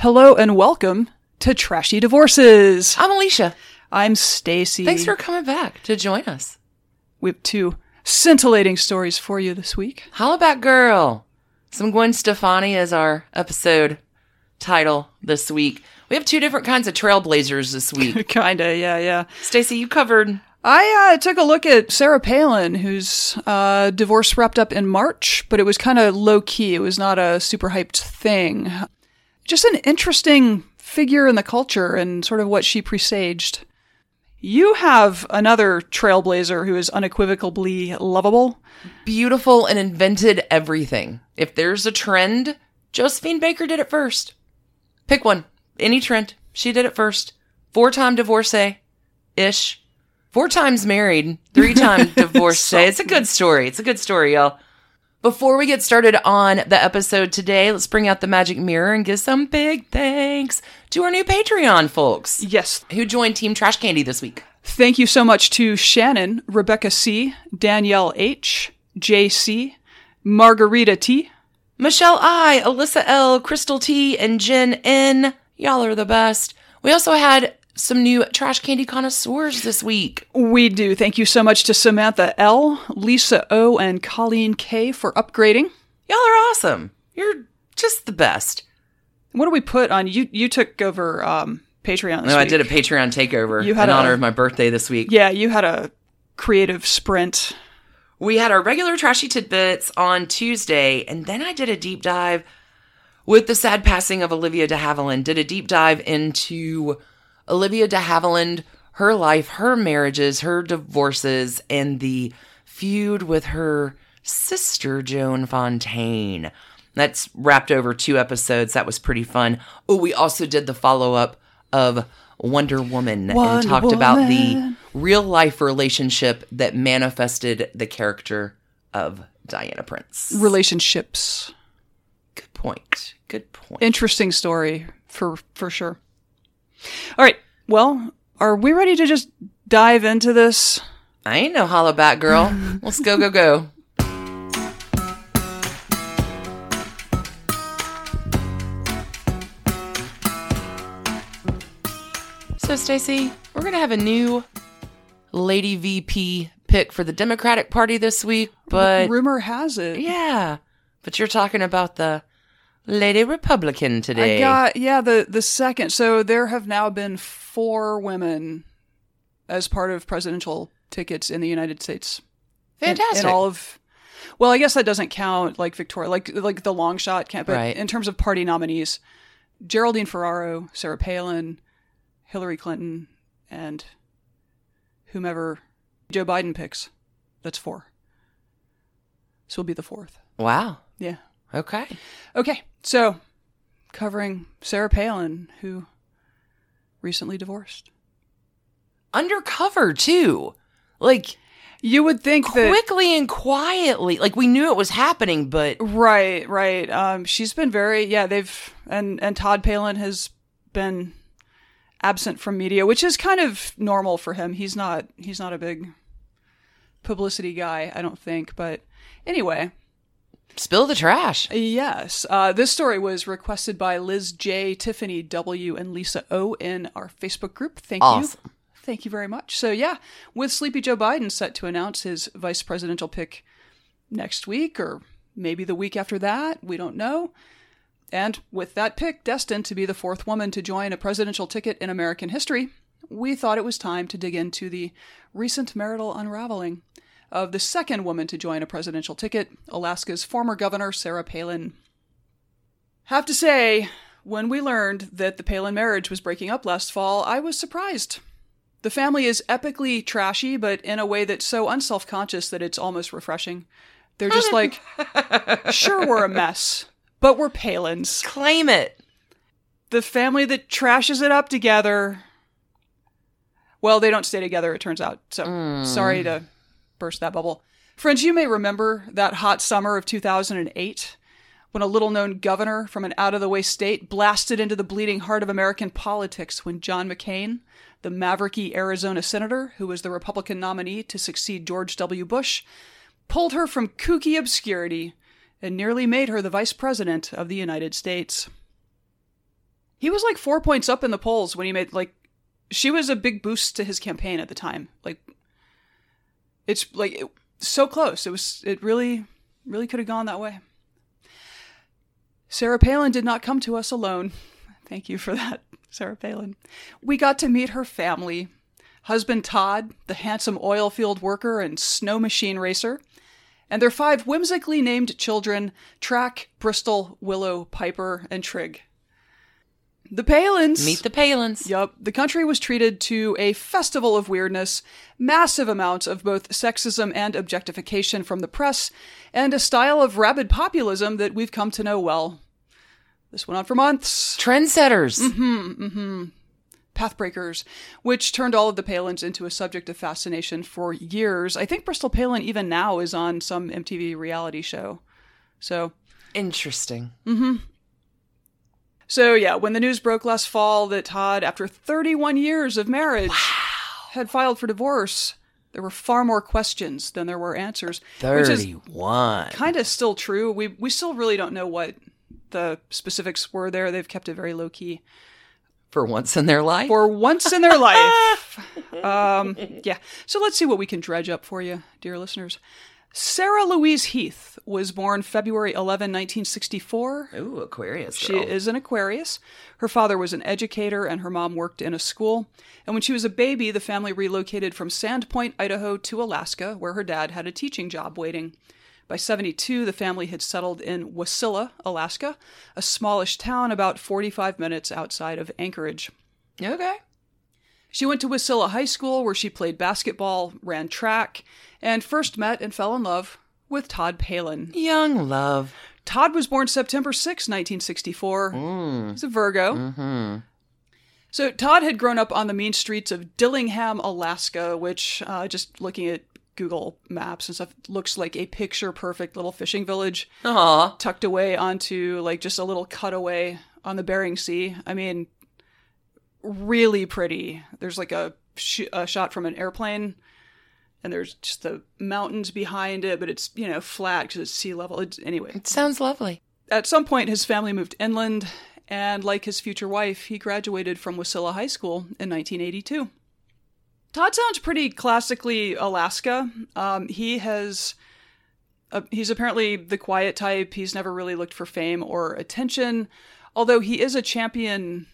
Hello and welcome to Trashy Divorces. I'm Alicia. I'm Stacy. Thanks for coming back to join us. We have two scintillating stories for you this week. Hollaback Girl. Some Gwen Stefani is our episode title this week. We have two different kinds of trailblazers this week. Kinda, yeah. Stacy, you covered... I took a look at Sarah Palin, whose divorce wrapped up in March, but it was kind of low-key. It was not a super hyped thing. Just an interesting figure in the culture and sort of what she presaged. You have another trailblazer who is unequivocally lovable. Beautiful and invented everything. If there's a trend, Josephine Baker did it first. Pick one. Any trend. She did it first. 4-time divorcee-ish. 4 times married, 3-time divorcee. It's a good story. It's a good story, y'all. Before we get started on the episode today, let's bring out the magic mirror and give some big thanks to our new Patreon folks. Yes. Who joined Team Trash Candy this week. Thank you so much to Shannon, Rebecca C., Danielle H., JC, Margarita T., Michelle I., Alyssa L., Crystal T., and Jen N. Y'all are the best. We also had some new Trash Candy connoisseurs this week. We do. Thank you so much to Samantha L., Lisa O., and Colleen K. for upgrading. Y'all are awesome. You're just the best. What do we put on? You took over Patreon this week. I did a Patreon takeover in honor of my birthday this week. Yeah, you had a creative sprint. We had our regular Trashy Tidbits on Tuesday, and then I did a deep dive with the sad passing of Olivia de Havilland. Did a deep dive into Olivia de Havilland, her life, her marriages, her divorces, and the feud with her sister, Joan Fontaine. That's wrapped over 2 episodes. That was pretty fun. Oh, we also did the follow-up of Wonder Woman and talked about the real-life relationship that manifested the character of Diana Prince. Relationships. Good point. Good point. Interesting story, for sure. All right. Well, are we ready to just dive into this? I ain't no hollaback girl. Let's go. So, Stacey, we're going to have a new Lady VP pick for the Democratic Party this week, but... Rumor has it. Yeah. But you're talking about the Lady Republican today. The second. So there have now been 4 women as part of presidential tickets in the United States. Fantastic. In all of, well, I guess that doesn't count like Victoria, like the long shot can't, but right. In terms of party nominees, Geraldine Ferraro, Sarah Palin, Hillary Clinton, and whomever Joe Biden picks. That's 4. So we'll be the 4th. Wow. Yeah. Okay. So, covering Sarah Palin, who recently divorced. Undercover, too. Like, you would think quickly and quietly. Like, we knew it was happening, but... Right. She's been very... Yeah, and Todd Palin has been absent from media, which is kind of normal for him. He's not a big publicity guy, I don't think. But anyway... Spill the trash. Yes. This story was requested by Liz J, Tiffany W, and Lisa O in our Facebook group. Thank you. Thank you very much. So yeah, with Sleepy Joe Biden set to announce his vice presidential pick next week, or maybe the week after that, we don't know. And with that pick destined to be the 4th woman to join a presidential ticket in American history, we thought it was time to dig into the recent marital unraveling of the 2nd woman to join a presidential ticket, Alaska's former governor, Sarah Palin. Have to say, when we learned that the Palin marriage was breaking up last fall, I was surprised. The family is epically trashy, but in a way that's so unselfconscious that it's almost refreshing. They're just like, sure, we're a mess, but we're Palins. Claim it. The family that trashes it up together. Well, they don't stay together, it turns out. So, sorry to burst that bubble. Friends, you may remember that hot summer of 2008 when a little-known governor from an out-of-the-way state blasted into the bleeding heart of American politics when John McCain, the mavericky Arizona senator who was the Republican nominee to succeed George W. Bush, pulled her from kooky obscurity and nearly made her the vice president of the United States. He was like 4 points up in the polls when he made, like, she was a big boost to his campaign at the time. Like, it's like so close. It really, really could have gone that way. Sarah Palin did not come to us alone. Thank you for that, Sarah Palin. We got to meet her family. Husband Todd, the handsome oil field worker and snow machine racer, and their 5 whimsically named children, Track, Bristol, Willow, Piper, and Trig. The Palins. Meet the Palins. Yup. The country was treated to a festival of weirdness, massive amounts of both sexism and objectification from the press, and a style of rabid populism that we've come to know well. This went on for months. Trendsetters. Pathbreakers, which turned all of the Palins into a subject of fascination for years. I think Bristol Palin even now is on some MTV reality show. So interesting. So yeah, when the news broke last fall that Todd, after 31 years of marriage, had filed for divorce, there were far more questions than there were answers. 31. Kind of still true. We still really don't know what the specifics were there. They've kept it very low key. For once in their life? For once in their life. Yeah. So let's see what we can dredge up for you, dear listeners. Sarah Louise Heath was born February 11, 1964. Ooh, Aquarius She girl. is an Aquarius. Her father was an educator and her mom worked in a school. And when she was a baby, the family relocated from Sandpoint, Idaho to Alaska, where her dad had a teaching job waiting. By 1972, the family had settled in Wasilla, Alaska, a smallish town about 45 minutes outside of Anchorage. Okay. She went to Wasilla High School, where she played basketball, ran track, and first met and fell in love with Todd Palin. Young love. Todd was born September 6, 1964. He's a Virgo. So Todd had grown up on the mean streets of Dillingham, Alaska, which, just looking at Google Maps and stuff, looks like a picture-perfect little fishing village. Aww. Tucked away onto, like, just a little cutaway on the Bering Sea. I mean, really pretty. There's, like, a shot from an airplane, and there's just the mountains behind it, but it's, you know, flat because it's sea level. Anyway. It sounds lovely. At some point, his family moved inland, and like his future wife, he graduated from Wasilla High School in 1982. Todd sounds pretty classically Alaska. He's apparently the quiet type. He's never really looked for fame or attention, although he is a champion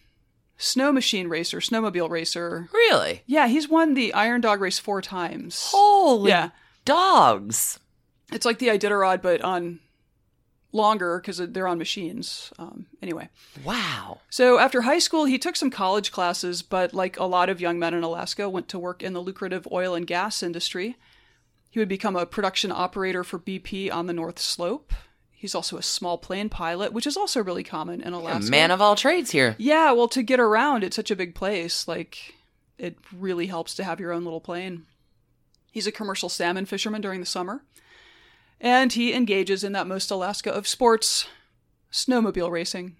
snowmobile racer. Really? Yeah, he's won the Iron Dog race 4 times. Holy dogs. It's like the Iditarod, but on longer because they're on machines. Anyway. Wow. So after high school, he took some college classes, but like a lot of young men in Alaska, went to work in the lucrative oil and gas industry. He would become a production operator for BP on the North Slope. He's also a small plane pilot, which is also really common in Alaska. A man of all trades here. Yeah, well, to get around, it's such a big place. Like, it really helps to have your own little plane. He's a commercial salmon fisherman during the summer. And he engages in that most Alaska of sports, snowmobile racing.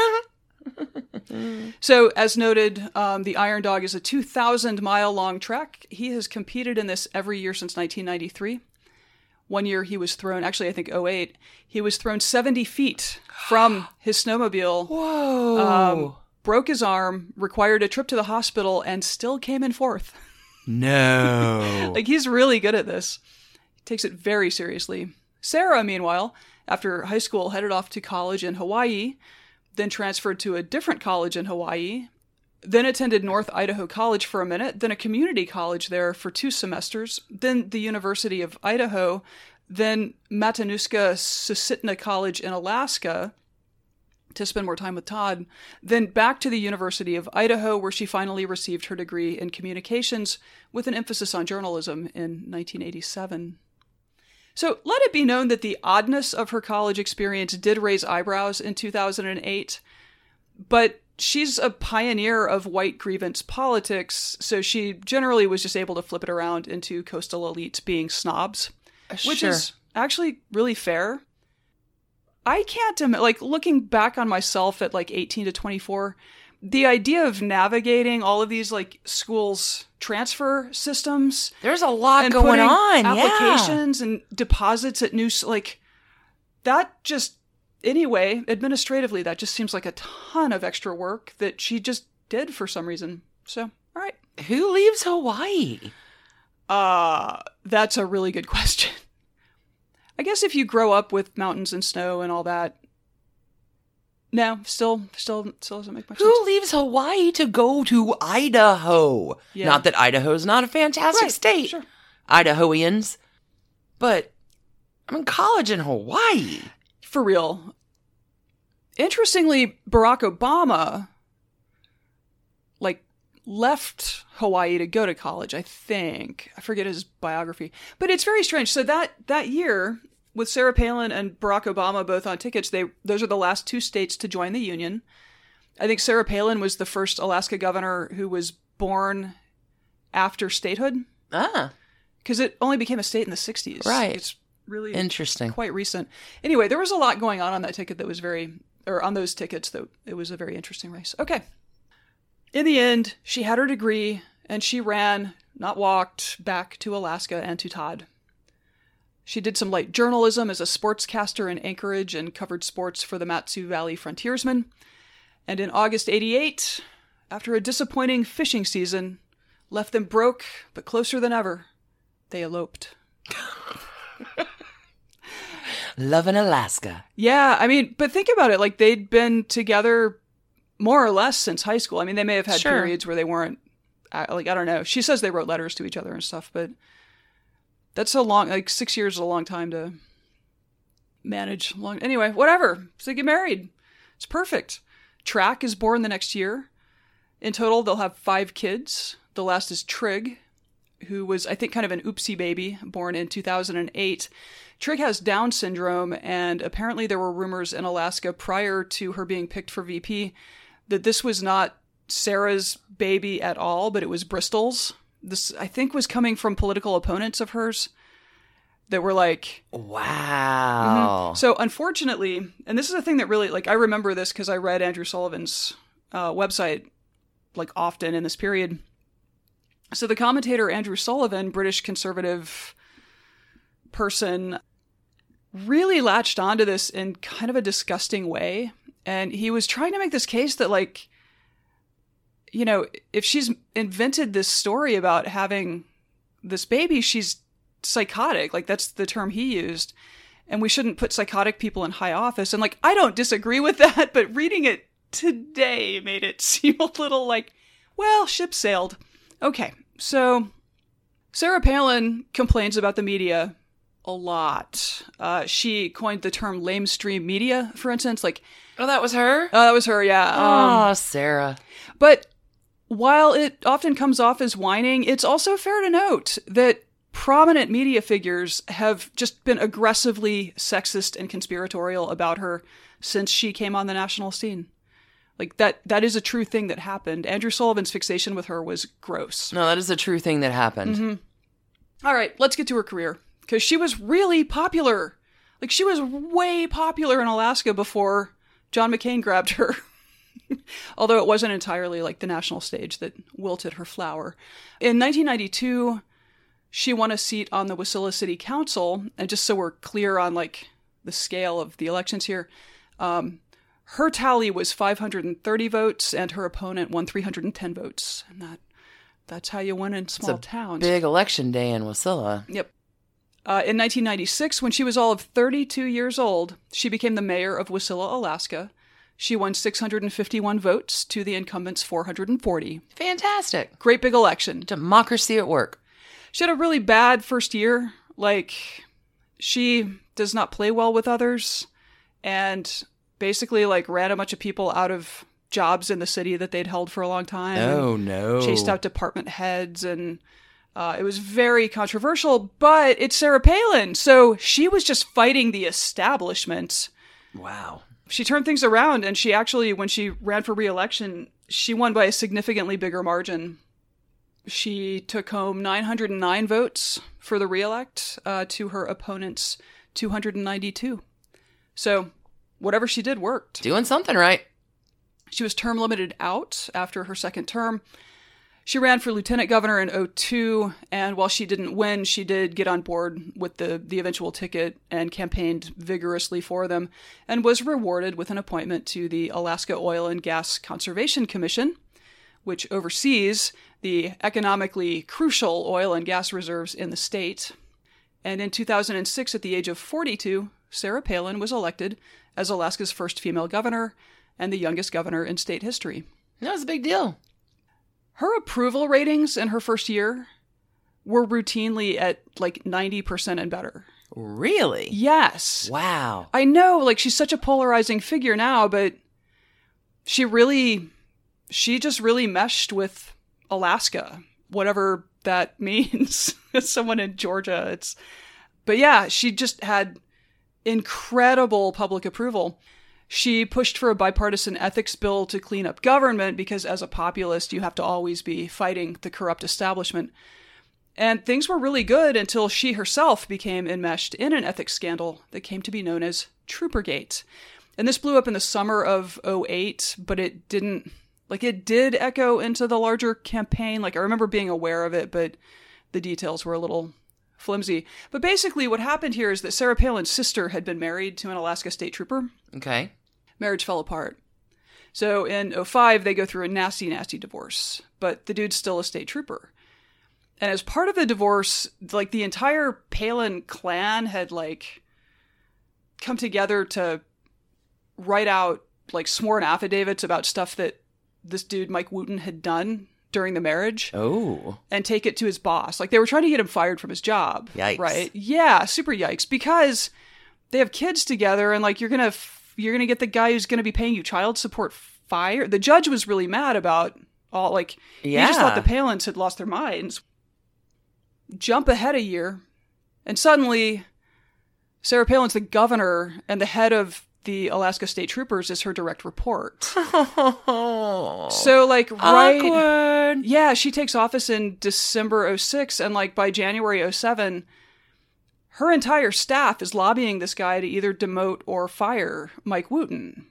So, as noted, the Iron Dog is a 2,000-mile-long track. He has competed in this every year since 1993. One year he was thrown, actually I think 2008, he was thrown 70 feet from his snowmobile. Whoa. Broke his arm, required a trip to the hospital, and still came in 4th. No. Like, he's really good at this. He takes it very seriously. Sarah, meanwhile, after high school, headed off to college in Hawaii, then transferred to a different college in Hawaii, then attended North Idaho College for a minute, then a community college there for 2 semesters, then the University of Idaho, then Matanuska Susitna College in Alaska to spend more time with Todd, then back to the University of Idaho, where she finally received her degree in communications with an emphasis on journalism in 1987. So let it be known that the oddness of her college experience did raise eyebrows in 2008, but she's a pioneer of white grievance politics, so she generally was just able to flip it around into coastal elites being snobs, which is actually really fair. I can't, like, looking back on myself at like 18 to 24, the idea of navigating all of these like schools transfer systems. There's a lot going on. Applications and deposits at new, like, that just anyway, administratively, that just seems like a ton of extra work that she just did for some reason. So, all right. Who leaves Hawaii? That's a really good question. I guess if you grow up with mountains and snow and all that. No, still doesn't make much sense. Who leaves Hawaii to go to Idaho? Yeah. Not that Idaho's not a fantastic state. Sure. Idahoians. But I'm in college in Hawaii. For real. Interestingly, Barack Obama, left Hawaii to go to college, I think. I forget his biography. But it's very strange. So that year, with Sarah Palin and Barack Obama both on tickets, those are the last two states to join the Union. I think Sarah Palin was the first Alaska governor who was born after statehood. Because it only became a state in the 60s. Right. It's really interesting. Quite recent. Anyway, there was a lot going on that ticket that was on those tickets, that it was a very interesting race. Okay. In the end, she had her degree, and she ran, not walked, back to Alaska and to Todd. She did some light journalism as a sportscaster in Anchorage and covered sports for the Mat-Su Valley Frontiersmen. And in August 88, after a disappointing fishing season, left them broke, but closer than ever, they eloped. Loving Alaska. Yeah, I mean, but think about it. They'd been together more or less since high school. I mean, they may have had periods where they weren't, I don't know. She says they wrote letters to each other and stuff, but that's a long, 6 years is a long time to manage. Anyway, whatever. So they get married. It's perfect. Track is born the next year. In total, they'll have 5 kids. The last is Trig, who was, I think, kind of an oopsie baby, born in 2008. Trig has Down syndrome, and apparently there were rumors in Alaska prior to her being picked for VP that this was not Sarah's baby at all, but it was Bristol's. This, I think, was coming from political opponents of hers that were like... Wow. Mm-hmm. So, unfortunately, and this is a thing that really, I remember this because I read Andrew Sullivan's website, often in this period. So the commentator Andrew Sullivan, British conservative person, really latched onto this in kind of a disgusting way. And he was trying to make this case that, if she's invented this story about having this baby, she's psychotic. That's the term he used. And we shouldn't put psychotic people in high office. And, I don't disagree with that, but reading it today made it seem a little well, ship sailed. Okay, so Sarah Palin complains about the media a lot. She coined the term lamestream media, for instance. Oh, that was her? Oh, that was her, yeah. Sarah. But while it often comes off as whining, it's also fair to note that prominent media figures have just been aggressively sexist and conspiratorial about her since she came on the national scene. That is a true thing that happened. Andrew Sullivan's fixation with her was gross. No, that is a true thing that happened. Mm-hmm. All right, let's get to her career. Because she was really popular. She was way popular in Alaska before John McCain grabbed her. Although it wasn't entirely the national stage that wilted her flower. In 1992, she won a seat on the Wasilla City Council. And just so we're clear on the scale of the elections here, her tally was 530 votes, and her opponent won 310 votes. And that's how you win in small towns. Big election day in Wasilla. Yep. In 1996, when she was all of 32 years old, she became the mayor of Wasilla, Alaska. She won 651 votes to the incumbent's 440. Fantastic. Great big election. Democracy at work. She had a really bad first year. She does not play well with others, and basically ran a bunch of people out of jobs in the city that they'd held for a long time. Oh, no. Chased out department heads, and it was very controversial, but it's Sarah Palin, so she was just fighting the establishment. Wow. She turned things around, and she actually, when she ran for re-election, she won by a significantly bigger margin. She took home 909 votes for the re-elect to her opponent's 292. So whatever she did worked. Doing something right. She was term limited out after her second term. She ran for lieutenant governor in 2002, and while she didn't win, she did get on board with the eventual ticket and campaigned vigorously for them, and was rewarded with an appointment to the Alaska Oil and Gas Conservation Commission, which oversees the economically crucial oil and gas reserves in the state. And in 2006, at the age of 42, Sarah Palin was elected as Alaska's first female governor and the youngest governor in state history. That was a big deal. Her approval ratings in her first year were routinely at like 90% and better. Really? Yes. Wow. I know, like, she's such a polarizing figure now, but she just really meshed with Alaska, whatever that means. As someone in Georgia, but yeah, she just had incredible public approval. She pushed for a bipartisan ethics bill to clean up government because as a populist, you have to always be fighting the corrupt establishment. And things were really good until she herself became enmeshed in an ethics scandal that came to be known as Troopergate. And this blew up in the summer of 2008, but it did echo into the larger campaign. Like, I remember being aware of it, but the details were a little flimsy. But basically what happened here is that Sarah Palin's sister had been married to an Alaska state trooper. Okay. Marriage fell apart. So in 2005, they go through a nasty, nasty divorce. But the dude's still a state trooper. And as part of the divorce, like, the entire Palin clan had, like, come together to write out, like, sworn affidavits about stuff that this dude, Mike Wooten, had done during the marriage. Oh. And take it to his boss. Like, they were trying to get him fired from his job. Yikes. Right? Yeah, super yikes. Because they have kids together, and, like, you're gonna get the guy who's gonna be paying you child support fired. The judge was really mad about all, like, he just thought the Palins had lost their minds. Jump ahead a year, and suddenly Sarah Palin's the governor, and the head of the Alaska State Troopers is her direct report. So, like, right... Awkward. Yeah, she takes office in December 2006, and, like, by January 2007, her entire staff is lobbying this guy to either demote or fire Mike Wooten.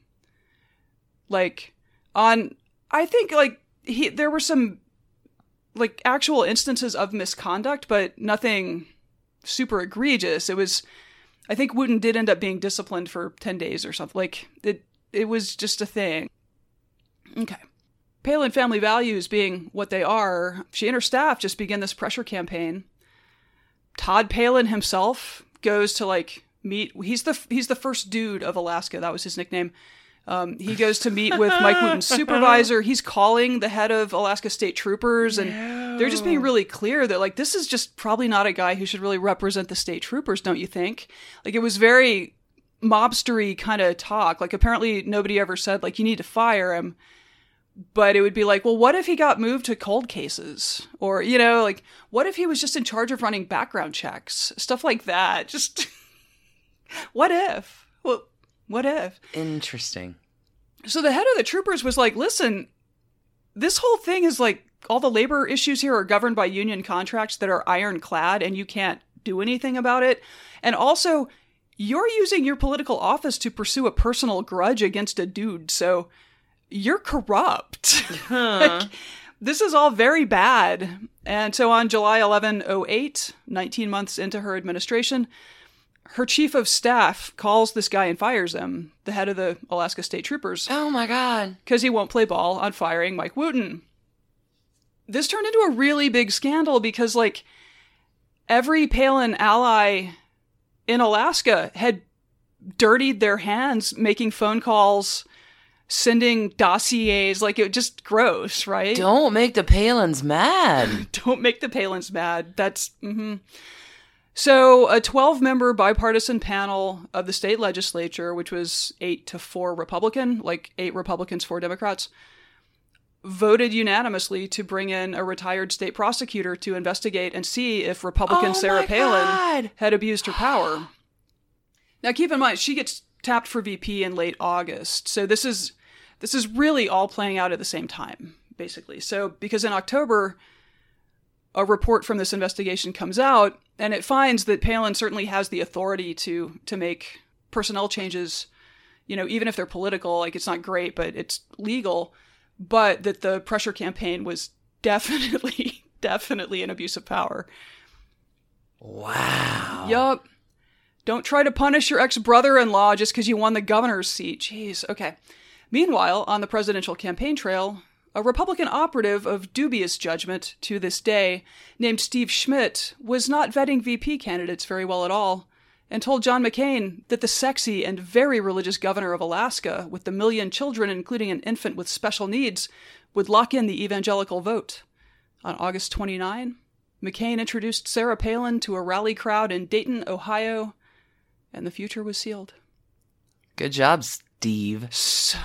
Like, I think, like, there were some, like, actual instances of misconduct, but nothing super egregious. I think Wooten did end up being disciplined for 10 days or something. Like, it was just a thing. Okay. Palin family values being what they are, she and her staff just begin this pressure campaign. Todd Palin himself goes to, like, meet... He's the first dude of Alaska. That was his nickname. He goes to meet with Mike Wooten's supervisor. He's calling the head of Alaska State Troopers, and they're just being really clear that, like, this is just probably not a guy who should really represent the state troopers, don't you think? Like, it was very mobstery kind of talk. Like, apparently nobody ever said, like, you need to fire him. But it would be like, well, what if he got moved to cold cases? Or, you know, like, what if he was just in charge of running background checks? Stuff like that. Just, what if? Well, what if? Interesting. So the head of the troopers was like, listen, this whole thing is like, all the labor issues here are governed by union contracts that are ironclad, and you can't do anything about it. And also, you're using your political office to pursue a personal grudge against a dude, so you're corrupt. Like, this is all very bad. And so on July 11, 2008, 19 months into her administration, her chief of staff calls this guy and fires him, the head of the Alaska State Troopers. Oh my God. Because he won't play ball on firing Mike Wooten. This turned into a really big scandal because, like, every Palin ally in Alaska had dirtied their hands making phone calls, sending dossiers. Like, it just gross, right? Don't make the Palins mad. Don't make the Palins mad. That's... So a 12-member bipartisan panel of the state legislature, which was 8-4 Republican, like 8 Republicans, 4 Democrats, voted unanimously to bring in a retired state prosecutor to investigate and see if Republican Sarah Palin had abused her power. Now, keep in mind, she gets tapped for VP in late August. So this is really all playing out at the same time, basically. So because in October, a report from this investigation comes out, and it finds that Palin certainly has the authority to make personnel changes, you know, even if they're political. Like, it's not great, but it's legal. But that the pressure campaign was definitely an abuse of power. Wow. Yup. Don't try to punish your ex-brother-in-law just because you won the governor's seat. Jeez. Okay. Meanwhile, on the presidential campaign trail, a Republican operative of dubious judgment to this day, named Steve Schmidt, was not vetting VP candidates very well at all, and told John McCain that the sexy and very religious governor of Alaska, with the 1 million children, including an infant with special needs, would lock in the evangelical vote. On August 29, McCain introduced Sarah Palin to a rally crowd in Dayton, Ohio, and the future was sealed. Good job, Steve. So...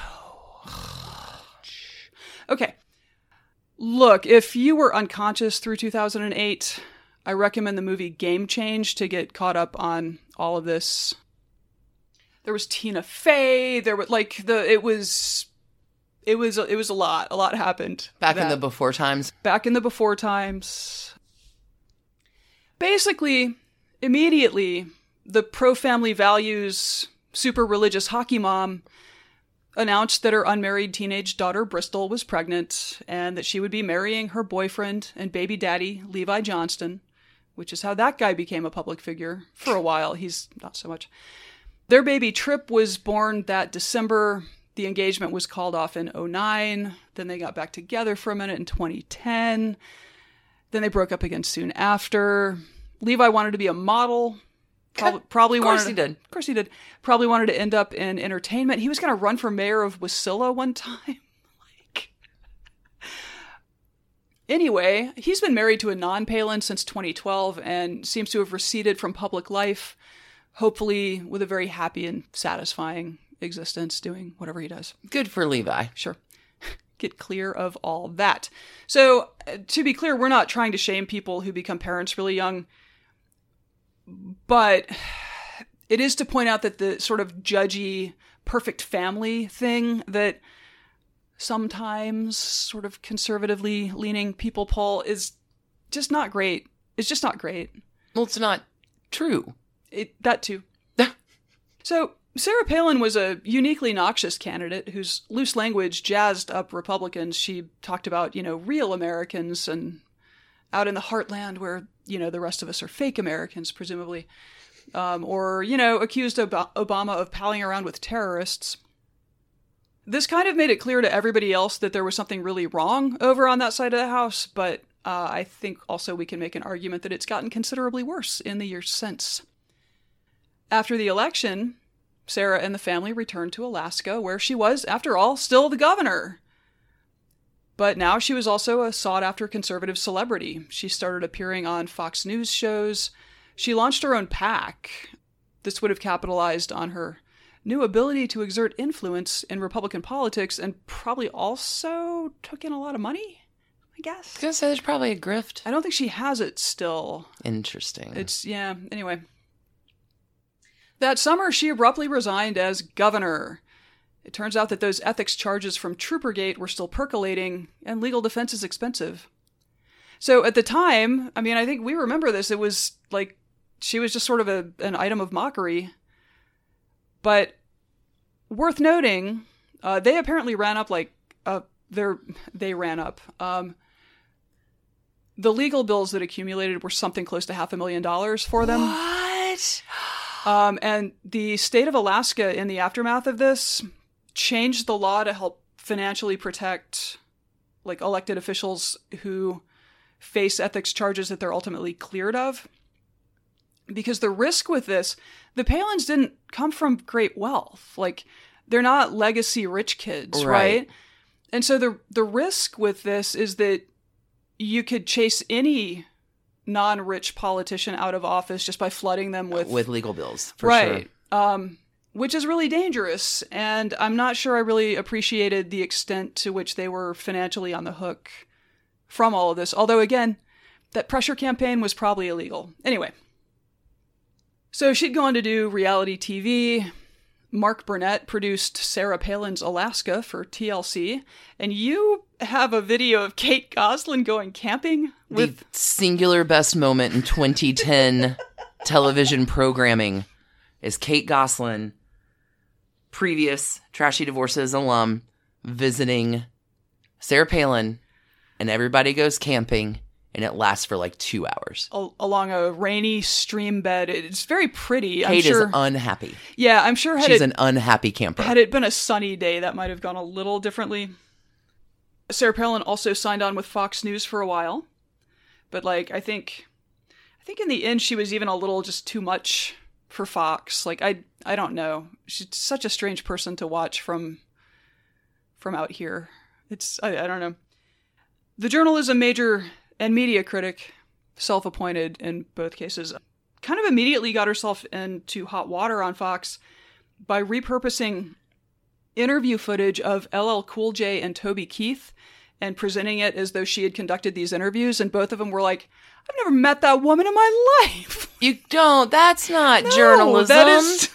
Okay. Look, if you were unconscious through 2008, I recommend the movie Game Change to get caught up on all of this. There was Tina Fey. There was it was a lot. A lot happened. Back in the before times. Back in the before times. Basically, immediately, the pro-family values, super religious hockey mom announced that her unmarried teenage daughter Bristol was pregnant and that she would be marrying her boyfriend and baby daddy, Levi Johnston, which is how that guy became a public figure for a while. He's not so much. Their baby Trip was born that December. The engagement was called off in 2009. Then they got back together for a minute in 2010. Then they broke up again soon after. Levi wanted to be a model. Probably of course wanted, he did. Of course he did. Probably wanted to end up in entertainment. He was going to run for mayor of Wasilla one time. Anyway, he's been married to a non-Palin since 2012 and seems to have receded from public life, hopefully with a very happy and satisfying existence, doing whatever he does. Good for Levi. Sure. Get clear of all that. So, to be clear, we're not trying to shame people who become parents really young. But it is to point out that the sort of judgy, perfect family thing that sometimes sort of conservatively leaning people pull is just not great. It's just not great. Well, it's not true. That too. So Sarah Palin was a uniquely noxious candidate whose loose language jazzed up Republicans. She talked about, real Americans and out in the heartland where, the rest of us are fake Americans, presumably. Or accused Obama of palling around with terrorists. This kind of made it clear to everybody else that there was something really wrong over on that side of the house, but I think also we can make an argument that it's gotten considerably worse in the years since. After the election, Sarah and the family returned to Alaska, where she was, after all, still the governor. But now she was also a sought-after conservative celebrity. She started appearing on Fox News shows. She launched her own PAC. This would have capitalized on her new ability to exert influence in Republican politics and probably also took in a lot of money, I guess. I was going to say there's probably a grift. I don't think she has it still. Interesting. Anyway. That summer, she abruptly resigned as governor. It turns out that those ethics charges from Troopergate were still percolating, and legal defense is expensive. So at the time, I think we remember this, it was like she was just sort of an item of mockery. But worth noting, they apparently ran up the legal bills that accumulated were something close to $500,000 for them. What? And the state of Alaska, in the aftermath of this, changed the law to help financially protect elected officials who face ethics charges that they're ultimately cleared of. Because the risk with this, the Palins didn't come from great wealth. They're not legacy rich kids, right? And so the risk with this is that you could chase any non-rich politician out of office just by flooding them with legal bills, for sure. Which is really dangerous. And I'm not sure I really appreciated the extent to which they were financially on the hook from all of this. Although, again, that pressure campaign was probably illegal. Anyway. So she'd go on to do reality TV. Mark Burnett produced Sarah Palin's Alaska for TLC. And you have a video of Kate Gosselin going camping with... The singular best moment in 2010 television programming is Kate Gosselin, previous Trashy Divorces alum, visiting Sarah Palin and everybody goes camping, and it lasts for like 2 hours. Along a rainy stream bed. It's very pretty. Kate is unhappy. Yeah, I'm sure she's an unhappy camper. Had it been a sunny day, that might have gone a little differently. Sarah Palin also signed on with Fox News for a while. But, like, I think in the end she was even a little just too much for Fox. Like, I don't know. She's such a strange person to watch from out here. I don't know. The journalism major and media critic, self-appointed in both cases, kind of immediately got herself into hot water on Fox by repurposing interview footage of LL Cool J and Toby Keith and presenting it as though she had conducted these interviews, and both of them were like, I've never met that woman in my life. You don't. That's not journalism. That is...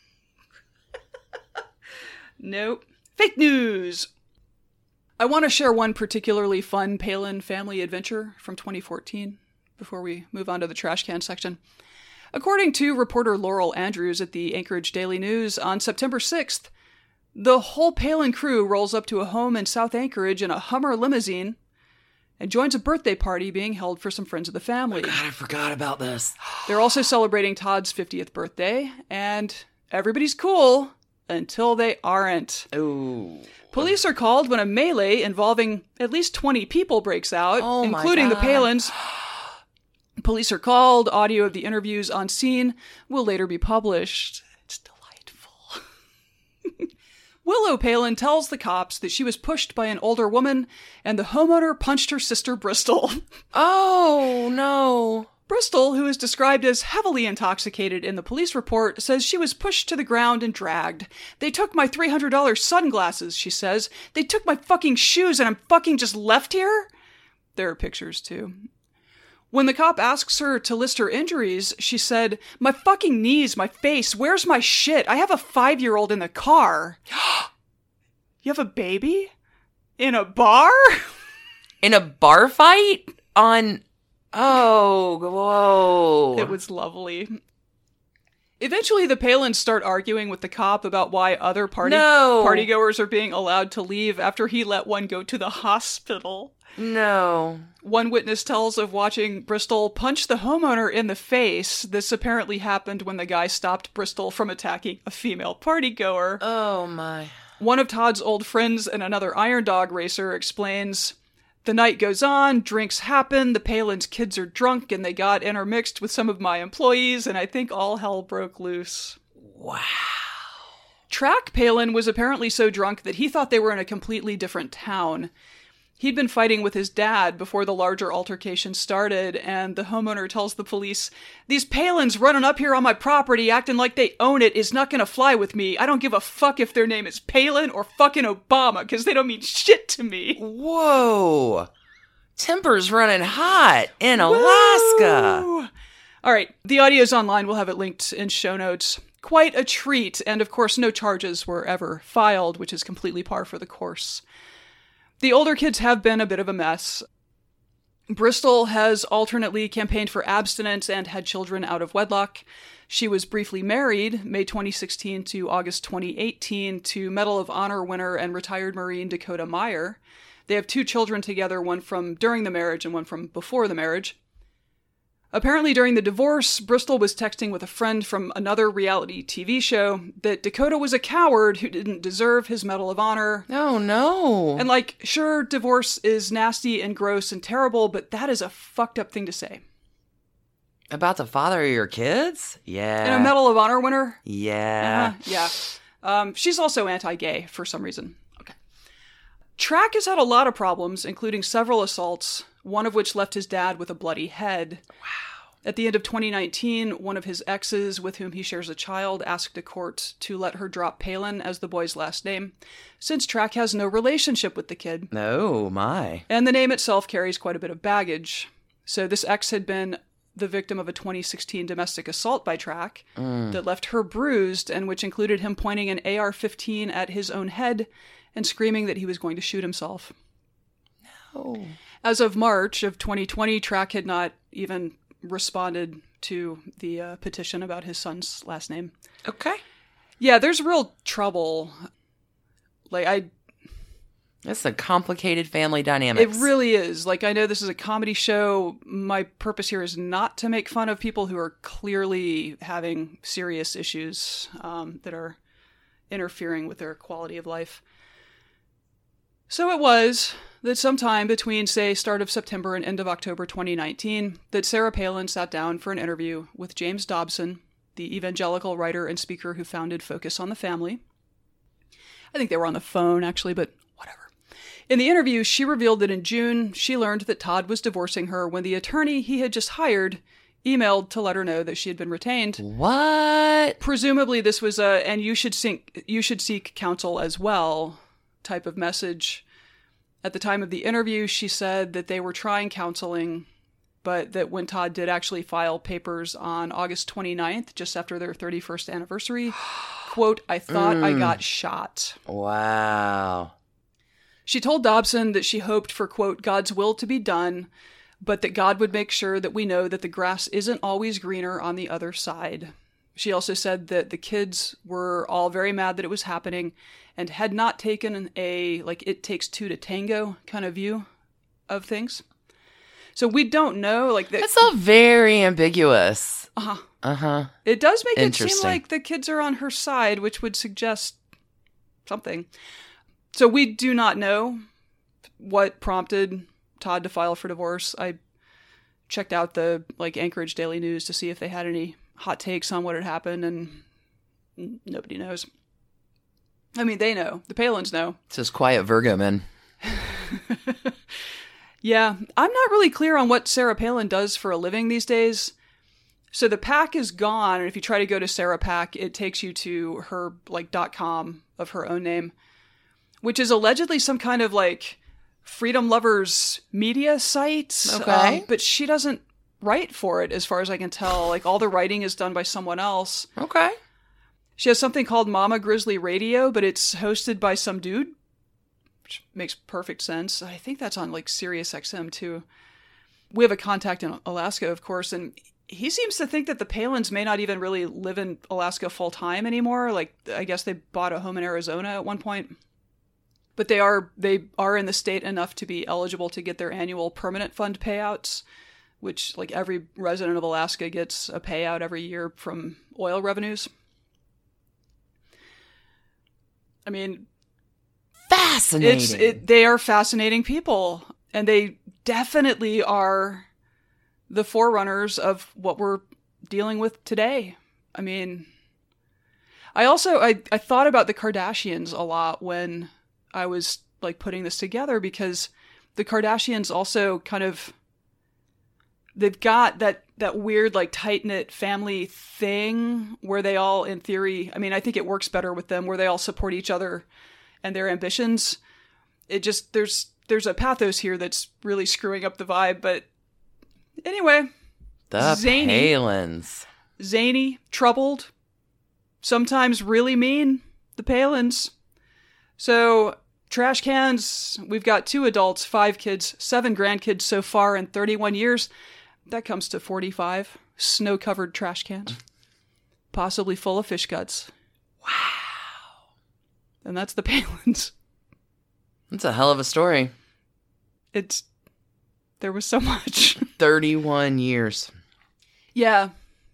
Nope. Fake news. I want to share one particularly fun Palin family adventure from 2014 before we move on to the trash can section. According to reporter Laurel Andrews at the Anchorage Daily News, on September 6th, the whole Palin crew rolls up to a home in South Anchorage in a Hummer limousine and joins a birthday party being held for some friends of the family. God, I forgot about this. They're also celebrating Todd's 50th birthday, and everybody's cool until they aren't. Ooh. Police are called when a melee involving at least 20 people breaks out, including the Palins. Police are called. Audio of the interviews on scene will later be published. It's delightful. Willow Palin tells the cops that she was pushed by an older woman and the homeowner punched her sister Bristol. Oh, no. Bristol, who is described as heavily intoxicated in the police report, says she was pushed to the ground and dragged. They took my $300 sunglasses, she says. They took my fucking shoes and I'm fucking just left here? There are pictures, too. When the cop asks her to list her injuries, she said, my fucking knees, my face, where's my shit? I have a 5-year-old in the car. You have a baby? In a bar? In a bar fight? Oh, whoa. It was lovely. Eventually, the Palins start arguing with the cop about why other partygoers are being allowed to leave after he let one go to the hospital. No. One witness tells of watching Bristol punch the homeowner in the face. This apparently happened when the guy stopped Bristol from attacking a female partygoer. Oh, my. One of Todd's old friends and another Iron Dog racer explains... The night goes on, drinks happen, the Palins' kids are drunk, and they got intermixed with some of my employees, and I think all hell broke loose. Wow. Track Palin was apparently so drunk that he thought they were in a completely different town. He'd been fighting with his dad before the larger altercation started, and the homeowner tells the police, these Palins running up here on my property acting like they own it is not gonna fly with me. I don't give a fuck if their name is Palin or fucking Obama, because they don't mean shit to me. Whoa. Temper's running hot in Alaska. Woo! All right, the audio's online. We'll have it linked in show notes. Quite a treat, and of course no charges were ever filed, which is completely par for the course. The older kids have been a bit of a mess. Bristol has alternately campaigned for abstinence and had children out of wedlock. She was briefly married, May 2016 to August 2018, to Medal of Honor winner and retired Marine Dakota Meyer. They have 2 children together, one from during the marriage and one from before the marriage. Apparently during the divorce, Bristol was texting with a friend from another reality TV show that Dakota was a coward who didn't deserve his Medal of Honor. Oh, no. And sure, divorce is nasty and gross and terrible, but that is a fucked up thing to say. About the father of your kids? Yeah. And a Medal of Honor winner? Yeah. Yeah. She's also anti-gay for some reason. Okay. Track has had a lot of problems, including several assaults, one of which left his dad with a bloody head. Wow. At the end of 2019, one of his exes, with whom he shares a child, asked a court to let her drop Palin as the boy's last name, since Track has no relationship with the kid. Oh, my. And the name itself carries quite a bit of baggage. So this ex had been the victim of a 2016 domestic assault by Track that left her bruised, and which included him pointing an AR-15 at his own head and screaming that he was going to shoot himself. No. As of March of 2020, Track had not even responded to the petition about his son's last name. Okay. Yeah, there's real trouble. It's a complicated family dynamic. It really is. Like, I know this is a comedy show. My purpose here is not to make fun of people who are clearly having serious issues that are interfering with their quality of life. So it was that sometime between, say, start of September and end of October 2019, that Sarah Palin sat down for an interview with James Dobson, the evangelical writer and speaker who founded Focus on the Family. I think they were on the phone, actually, but whatever. In the interview, she revealed that in June, she learned that Todd was divorcing her when the attorney he had just hired emailed to let her know that she had been retained. What? Presumably this was and you should seek counsel as well type of message. At the time of the interview, she said that they were trying counseling, but that when Todd did actually file papers on August 29th, just after their 31st anniversary, quote, I thought I got shot. Wow. She told Dobson that she hoped for, quote, God's will to be done, but that God would make sure that we know that the grass isn't always greener on the other side. She also said that the kids were all very mad that it was happening and had not taken a, like, it takes two to tango kind of view of things. So we don't know, like... That's all very ambiguous. Uh-huh. Uh-huh. It does make it seem like the kids are on her side, which would suggest something. So we do not know what prompted Todd to file for divorce. I checked out the, like, Anchorage Daily News to see if they had any hot takes on what had happened, and nobody knows. I mean, they know. The Palins know. It's just quiet Virgo men. Yeah, I'm not really clear on what Sarah Palin does for a living these days. So the PAC is gone, and if you try to go to Sarah PAC, it takes you to her, like, .com of her own name, which is allegedly some kind of, like, freedom lovers media site. Okay. But she doesn't write for it, as far as I can tell. Like, all the writing is done by someone else. Okay. She has something called Mama Grizzly Radio, but it's hosted by some dude, which makes perfect sense. I think that's on, like, Sirius XM, too. We have a contact in Alaska, of course, and he seems to think that the Palins may not even really live in Alaska full-time anymore. Like, I guess they bought a home in Arizona at one point. But they are in the state enough to be eligible to get their annual permanent fund payouts, which, like, every resident of Alaska gets a payout every year from oil revenues. I mean, fascinating. They are fascinating people, and they definitely are the forerunners of what we're dealing with today. I mean, I thought about the Kardashians a lot when I was, like, putting this together, because the Kardashians also kind of, they've got that weird, like, tight-knit family thing where they all, in theory, I mean, I think it works better with them, where they all support each other and their ambitions. It just, there's a pathos here that's really screwing up the vibe, but anyway. The Palins. Zany, troubled, sometimes really mean, the Palins. So, trash cans, we've got 2 adults, 5 kids, 7 grandkids so far in 31 years. That comes to 45 snow-covered trash cans, possibly full of fish guts. Wow. And that's the Palins. That's a hell of a story. There was so much. 31 years. Yeah.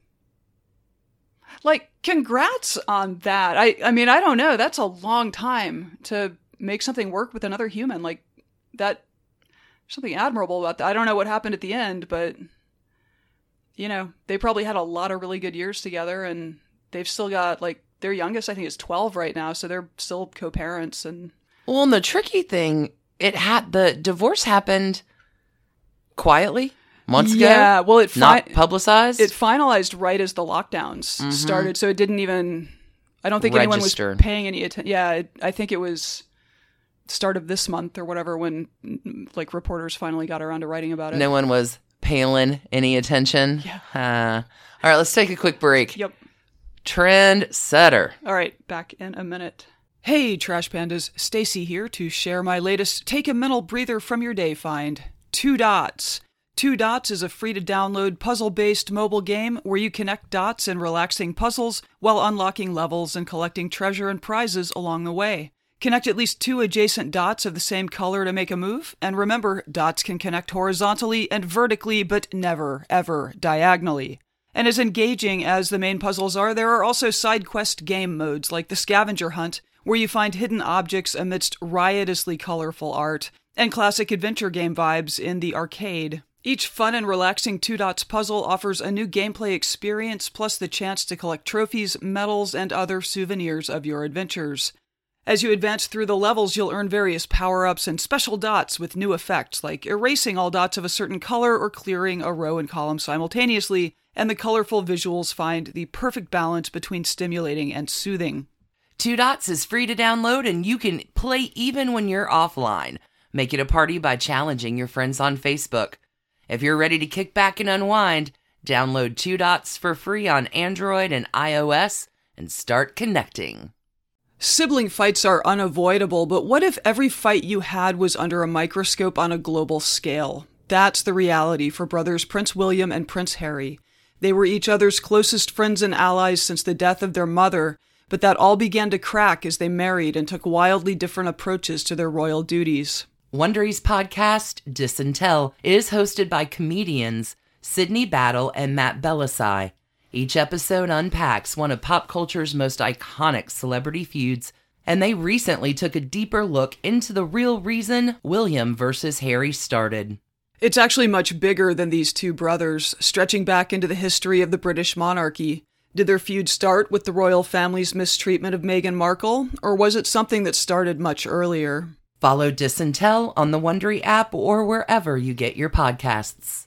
Like, congrats on that. I mean, I don't know. That's a long time to make something work with another human. Like, that, something admirable about that. I don't know what happened at the end, but, you know, they probably had a lot of really good years together, and they've still got, like, their youngest, I think, is 12 right now, so they're still co-parents. And well, and the tricky thing, the divorce happened quietly months ago. Yeah, well, not publicized. It finalized right as the lockdowns started, so it didn't even, I don't think anyone was paying any attention. Yeah, I think it was start of this month or whatever when, like, reporters finally got around to writing about it. No one was paying any attention. Yeah. All right, let's take a quick break. Yep. Trend setter. All right, back in a minute. Hey, Trash Pandas, Stacy here to share my latest Take a Mental Breather from Your Day find, 2 Dots. 2 Dots is a free-to-download puzzle-based mobile game where you connect dots in relaxing puzzles while unlocking levels and collecting treasure and prizes along the way. Connect at least 2 adjacent dots of the same color to make a move, and remember, dots can connect horizontally and vertically, but never, ever diagonally. And as engaging as the main puzzles are, there are also side quest game modes like the Scavenger Hunt, where you find hidden objects amidst riotously colorful art, and classic adventure game vibes in the arcade. Each fun and relaxing 2 dots puzzle offers a new gameplay experience, plus the chance to collect trophies, medals, and other souvenirs of your adventures. As you advance through the levels, you'll earn various power-ups and special dots with new effects, like erasing all dots of a certain color or clearing a row and column simultaneously, and the colorful visuals find the perfect balance between stimulating and soothing. 2 Dots is free to download, and you can play even when you're offline. Make it a party by challenging your friends on Facebook. If you're ready to kick back and unwind, download 2 Dots for free on Android and iOS and start connecting. Sibling fights are unavoidable, but what if every fight you had was under a microscope on a global scale? That's the reality for brothers Prince William and Prince Harry. They were each other's closest friends and allies since the death of their mother, but that all began to crack as they married and took wildly different approaches to their royal duties. Wondery's podcast, Dis and Tell, is hosted by comedians Sydney Battle and Matt Belisai. Each episode unpacks one of pop culture's most iconic celebrity feuds, and they recently took a deeper look into the real reason William versus Harry started. It's actually much bigger than these 2 brothers, stretching back into the history of the British monarchy. Did their feud start with the royal family's mistreatment of Meghan Markle, or was it something that started much earlier? Follow Dis and Tell on the Wondery app or wherever you get your podcasts.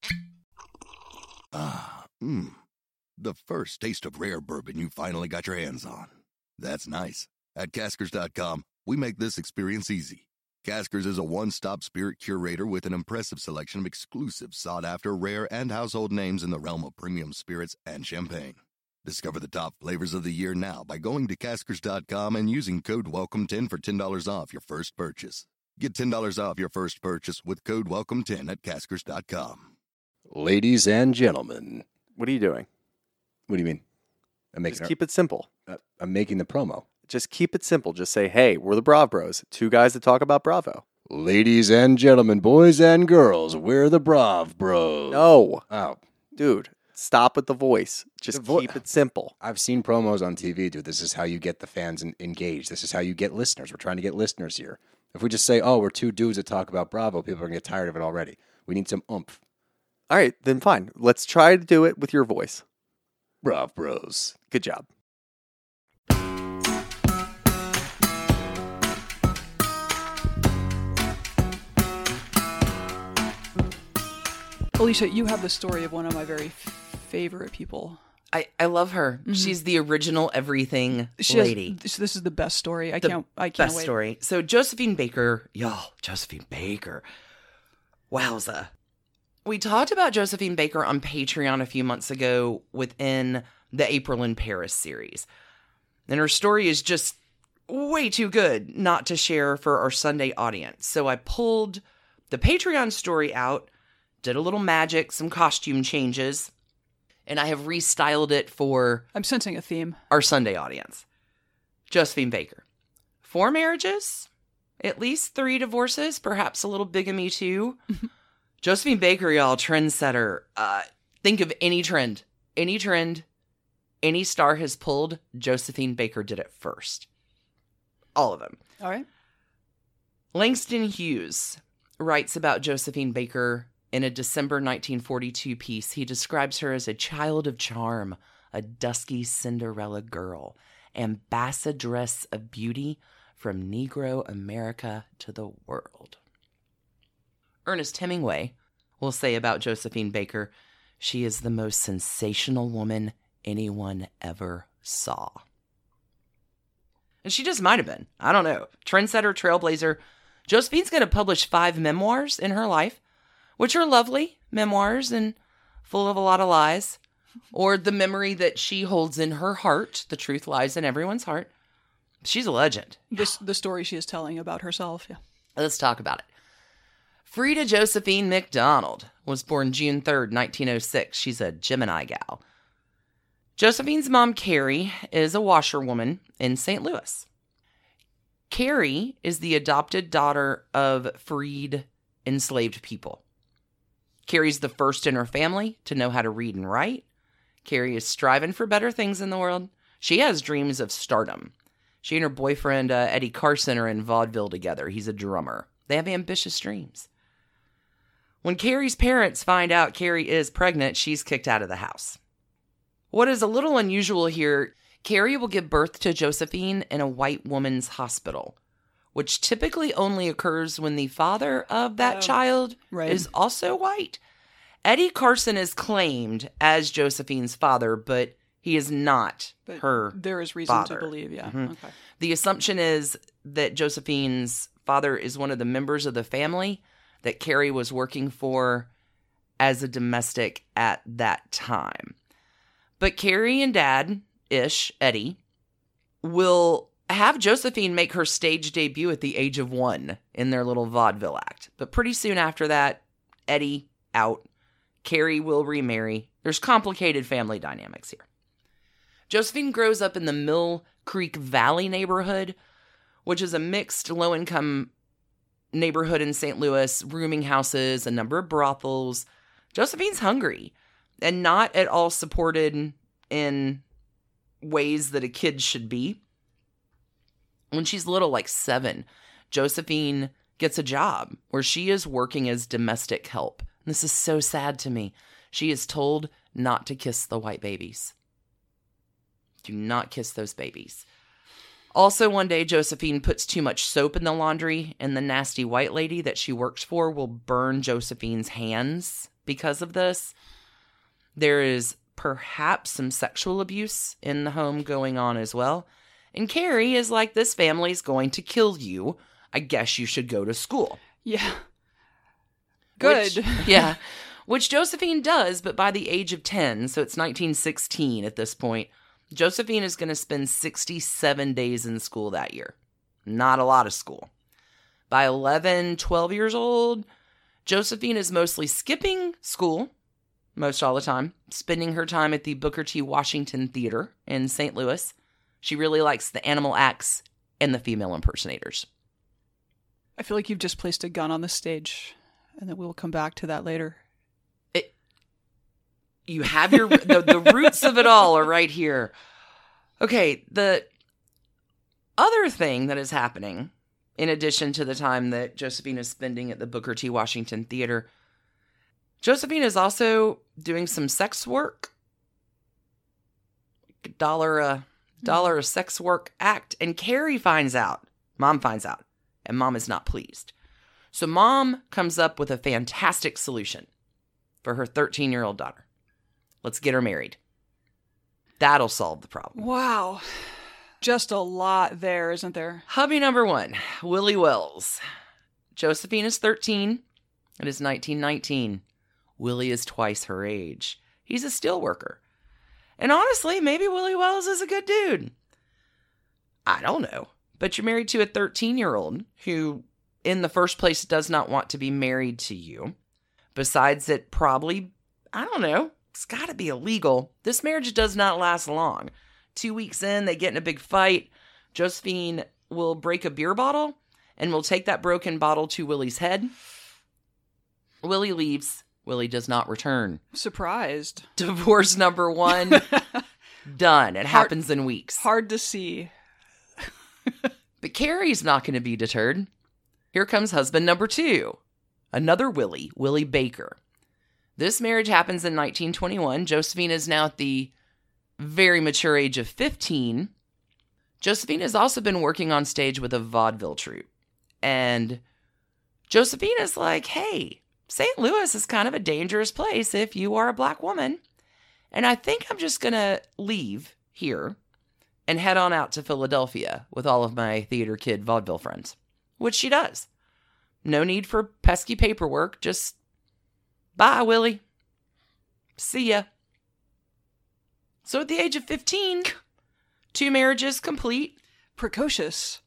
The first taste of rare bourbon you finally got your hands on. That's nice. At Caskers.com, we make this experience easy. Caskers is a one-stop spirit curator with an impressive selection of exclusive, sought-after, rare, and household names in the realm of premium spirits and champagne. Discover the top flavors of the year now by going to Caskers.com and using code WELCOME10 for $10 off your first purchase. Get $10 off your first purchase with code WELCOME10 at Caskers.com. Ladies and gentlemen. What are you doing? What do you mean? Just keep it simple. I'm making the promo. Just keep it simple. Just say, hey, we're the Brav Bros. 2 guys that talk about Bravo. Ladies and gentlemen, boys and girls, we're the Brav Bros. No. Oh. Dude, stop with the voice. Just keep it simple. I've seen promos on TV, dude. This is how you get the fans engaged. This is how you get listeners. We're trying to get listeners here. If we just say, oh, we're 2 dudes that talk about Bravo, people are going to get tired of it already. We need some oomph. All right, then fine. Let's try to do it with your voice. Brav Bros. Good job. Alicia, you have the story of one of my very favorite people. I love her. Mm-hmm. She's the original everything lady. This is the best story. I can't best wait. Story. So Josephine Baker, Josephine Baker. Wowza. We talked about Josephine Baker on Patreon a few months ago within the April in Paris series. And her story is just way too good not to share for our Sunday audience. So I pulled the Patreon story out, did a little magic, some costume changes, and I have restyled it for... I'm sensing a theme. Our Sunday audience. Josephine Baker. 4 marriages, at least 3 divorces, perhaps a little bigamy too. Josephine Baker, y'all, trendsetter. Think of any trend, any star has pulled, Josephine Baker did it first. All of them. All right. Langston Hughes writes about Josephine Baker in a December 1942 piece. He describes her as a child of charm, a dusky Cinderella girl, ambassadress of beauty from Negro America to the world. Ernest Hemingway will say about Josephine Baker, she is the most sensational woman anyone ever saw. And she just might have been. I don't know. Trendsetter, trailblazer. Josephine's going to publish 5 memoirs in her life, which are lovely memoirs and full of a lot of lies. Or the memory that she holds in her heart. The truth lies in everyone's heart. She's a legend. The story she is telling about herself, yeah. Let's talk about it. Frida Josephine McDonald was born June 3rd, 1906. She's a Gemini gal. Josephine's mom, Carrie, is a washerwoman in St. Louis. Carrie is the adopted daughter of freed, enslaved people. Carrie's the first in her family to know how to read and write. Carrie is striving for better things in the world. She has dreams of stardom. She and her boyfriend, Eddie Carson, are in vaudeville together. He's a drummer. They have ambitious dreams. When Carrie's parents find out Carrie is pregnant, she's kicked out of the house. What is a little unusual here, Carrie will give birth to Josephine in a white woman's hospital, which typically only occurs when the father of that child is also white. Eddie Carson is claimed as Josephine's father, but he is not her There is reason father. to believe, yeah. Mm-hmm. Okay. The assumption is that Josephine's father is one of the members of the family that Carrie was working for as a domestic at that time. But Carrie and Dad-ish, Eddie, will have Josephine make her stage debut at the age of 1 in their little vaudeville act. But pretty soon after that, Eddie out. Carrie will remarry. There's complicated family dynamics here. Josephine grows up in the Mill Creek Valley neighborhood, which is a mixed low-income neighborhood in St. Louis, rooming houses, a number of brothels. Josephine's hungry and not at all supported in ways that a kid should be. When she's little, like 7, Josephine gets a job where she is working as domestic help. And this is so sad to me. She is told not to kiss the white babies. Do not kiss those babies. Also, one day, Josephine puts too much soap in the laundry, and the nasty white lady that she works for will burn Josephine's hands because of this. There is perhaps some sexual abuse in the home going on as well. And Carrie is like, this family's going to kill you. I guess you should go to school. Yeah. Good. Which Josephine does, but by the age of 10, so it's 1916 at this point, Josephine is going to spend 67 days in school that year. Not a lot of school. By 11, 12 years old, Josephine is mostly skipping school, most all the time, spending her time at the Booker T. Washington Theater in St. Louis. She really likes the animal acts and the female impersonators. I feel like you've just placed a gun on the stage, and that we'll come back to that later. You have your the roots of it all are right here. Okay, the other thing that is happening, in addition to the time that Josephine is spending at the Booker T. Washington Theater, Josephine is also doing some sex work. $1 a sex work act. And Carrie finds out. Mom finds out. And Mom is not pleased. So Mom comes up with a fantastic solution for her 13-year-old daughter. Let's get her married. That'll solve the problem. Wow. Just a lot there, isn't there? Hubby number 1, Willie Wells. Josephine is 13. It is 1919. Willie is twice her age. He's a steel worker. And honestly, maybe Willie Wells is a good dude. I don't know. But you're married to a 13-year-old who, in the first place, does not want to be married to you. Besides, it probably, I don't know, it's got to be illegal. This marriage does not last long. 2 weeks in, they get in a big fight. Josephine will break a beer bottle and will take that broken bottle to Willie's head. Willie leaves. Willie does not return. Surprised. Divorce number 1, done. It happens in weeks. Hard to see. But Carrie's not going to be deterred. Here comes husband number 2. Another Willie, Willie Baker. This marriage happens in 1921. Josephine is now at the very mature age of 15. Josephine has also been working on stage with a vaudeville troupe. And Josephine is like, hey, St. Louis is kind of a dangerous place if you are a black woman. And I think I'm just going to leave here and head on out to Philadelphia with all of my theater kid vaudeville friends. Which she does. No need for pesky paperwork, just bye, Willie. See ya. So at the age of 15, 2 marriages complete. Precocious.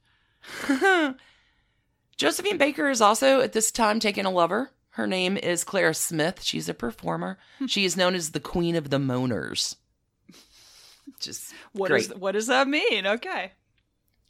Josephine Baker is also at this time taking a lover. Her name is Clara Smith. She's a performer. She is known as the Queen of the Moaners. Just what great. What does that mean? Okay.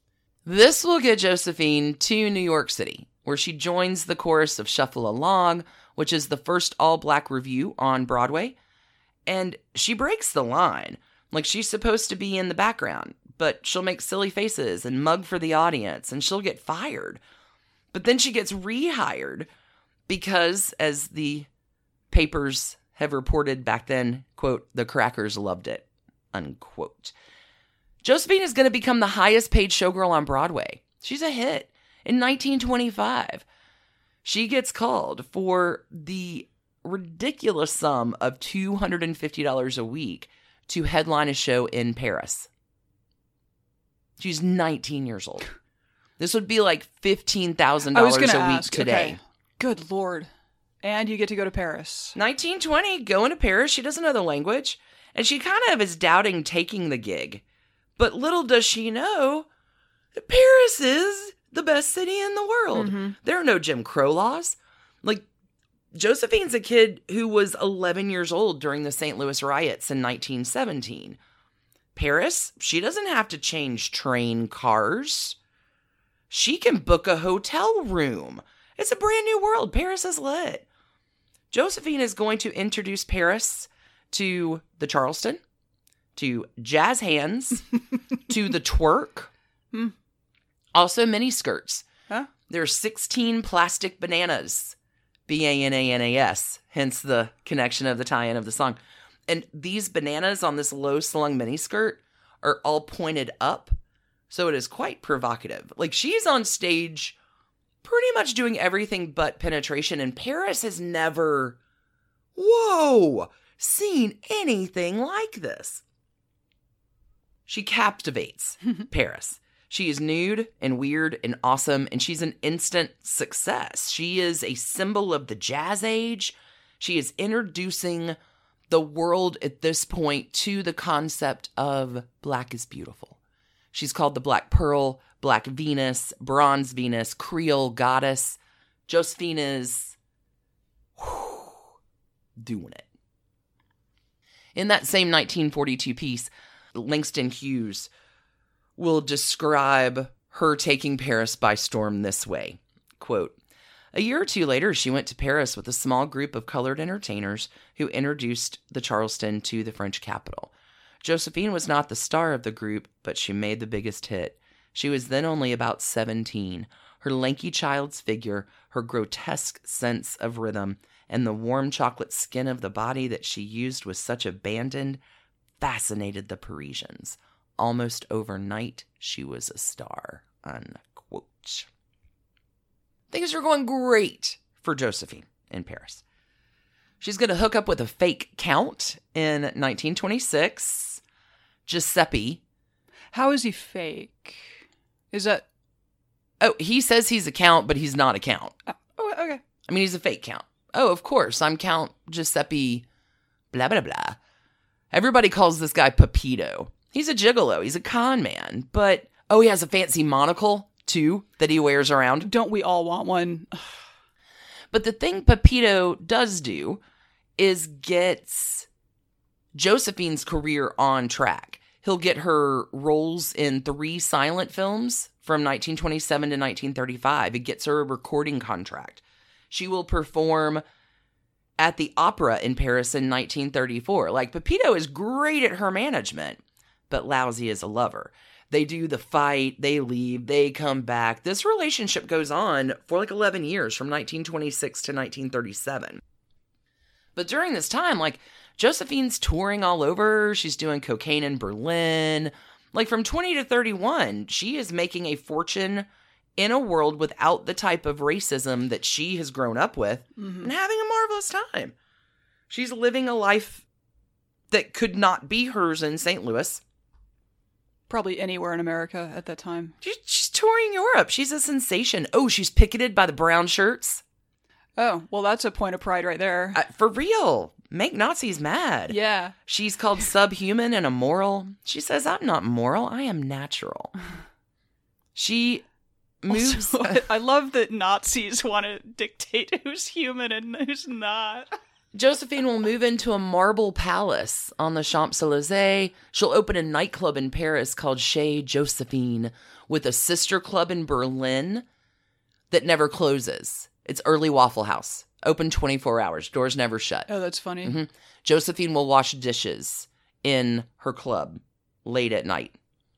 This will get Josephine to New York City, where she joins the chorus of Shuffle Along, which is the first all-black revue on Broadway. And she breaks the line. Like, she's supposed to be in the background, but she'll make silly faces and mug for the audience, and she'll get fired. But then she gets rehired because, as the papers have reported back then, quote, the crackers loved it, unquote. Josephine is going to become the highest paid showgirl on Broadway. She's a hit. In 1925, she gets called for the ridiculous sum of $250 a week to headline a show in Paris. She's 19 years old. This would be like $15,000 a week today. Okay. Good Lord. And you get to go to Paris. 1920, going to Paris. She doesn't know the language. And she kind of is doubting taking the gig. But little does she know, Paris is the best city in the world. Mm-hmm. There are no Jim Crow laws. Like, Josephine's a kid who was 11 years old during the St. Louis riots in 1917. Paris, she doesn't have to change train cars. She can book a hotel room. It's a brand new world. Paris is lit. Josephine is going to introduce Paris to the Charleston, to jazz hands, to the twerk, also mini skirts. Huh? There are 16 plastic bananas, Bananas, hence the connection of the tie-in of the song. And these bananas on this low-slung miniskirt are all pointed up, so it is quite provocative. Like, she's on stage pretty much doing everything but penetration, and Paris has never, seen anything like this. She captivates Paris. She is nude and weird and awesome, and she's an instant success. She is a symbol of the jazz age. She is introducing the world at this point to the concept of Black is beautiful. She's called the Black Pearl, Black Venus, Bronze Venus, Creole Goddess. Josephine is doing it. In that same 1942 piece, Langston Hughes will describe her taking Paris by storm this way. Quote, a year or two later, she went to Paris with a small group of colored entertainers who introduced the Charleston to the French capital. Josephine was not the star of the group, but she made the biggest hit. She was then only about 17. Her lanky child's figure, her grotesque sense of rhythm, and the warm chocolate skin of the body that she used with such abandon fascinated the Parisians. Almost overnight, she was a star, unquote. Things are going great for Josephine in Paris. She's going to hook up with a fake count in 1926, Giuseppe. How is he fake? Is that... Oh, he says he's a count, but he's not a count. Oh, okay. I mean, he's a fake count. Oh, of course, I'm Count Giuseppe blah, blah, blah. Everybody calls this guy Pepito. He's a gigolo. He's a con man. But, he has a fancy monocle, too, that he wears around. Don't we all want one? But the thing Pepito does do is gets Josephine's career on track. He'll get her roles in 3 silent films from 1927 to 1935. It gets her a recording contract. She will perform at the Opera in Paris in 1934. Like, Pepito is great at her management, but lousy as a lover. They do the fight, they leave, they come back. This relationship goes on for like 11 years, from 1926 to 1937. But during this time, like, Josephine's touring all over. She's doing cocaine in Berlin. Like, from 20 to 31, she is making a fortune in a world without the type of racism that she has grown up with, and having a marvelous time. She's living a life that could not be hers in St. Louis. Probably anywhere in America at that time. She's touring Europe. She's a sensation. Oh, she's picketed by the brown shirts. Oh, well, that's a point of pride right there. For real. Make Nazis mad. Yeah. She's called subhuman and immoral. She says, I'm not moral. I am natural. She moves. Also, I love that Nazis want to dictate who's human and who's not. Josephine will move into a marble palace on the Champs-Élysées. She'll open a nightclub in Paris called Chez Josephine with a sister club in Berlin that never closes. It's Early Waffle House. Open 24 hours. Doors never shut. Oh, that's funny. Mm-hmm. Josephine will wash dishes in her club late at night.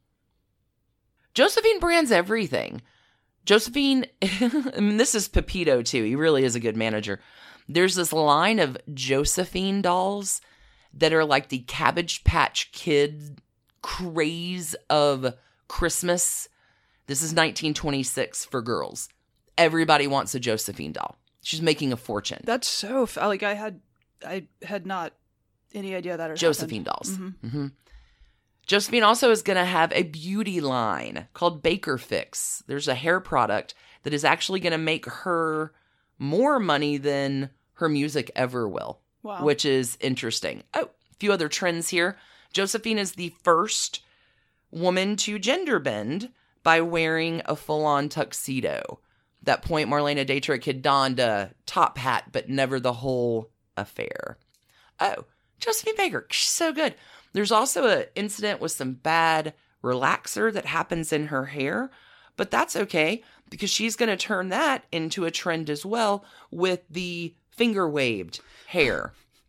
Josephine brands everything. Josephine, I mean, this is Pepito too. He really is a good manager. There's this line of Josephine dolls that are like the Cabbage Patch Kid craze of Christmas. This is 1926 for girls. Everybody wants a Josephine doll. She's making a fortune. That's so like I had not any idea that. Josephine dolls. Josephine also is going to have a beauty line called Baker Fix. There's a hair product that is actually going to make her more money than her music ever will. Wow. Which is interesting. Oh, a few other trends here. Josephine is the first woman to gender bend by wearing a full-on tuxedo. At that point, Marlena Dietrich had donned a top hat, but never the whole affair. Oh, Josephine Baker, she's so good. There's also an incident with some bad relaxer that happens in her hair, but that's okay because she's going to turn that into a trend as well with the finger-waved hair.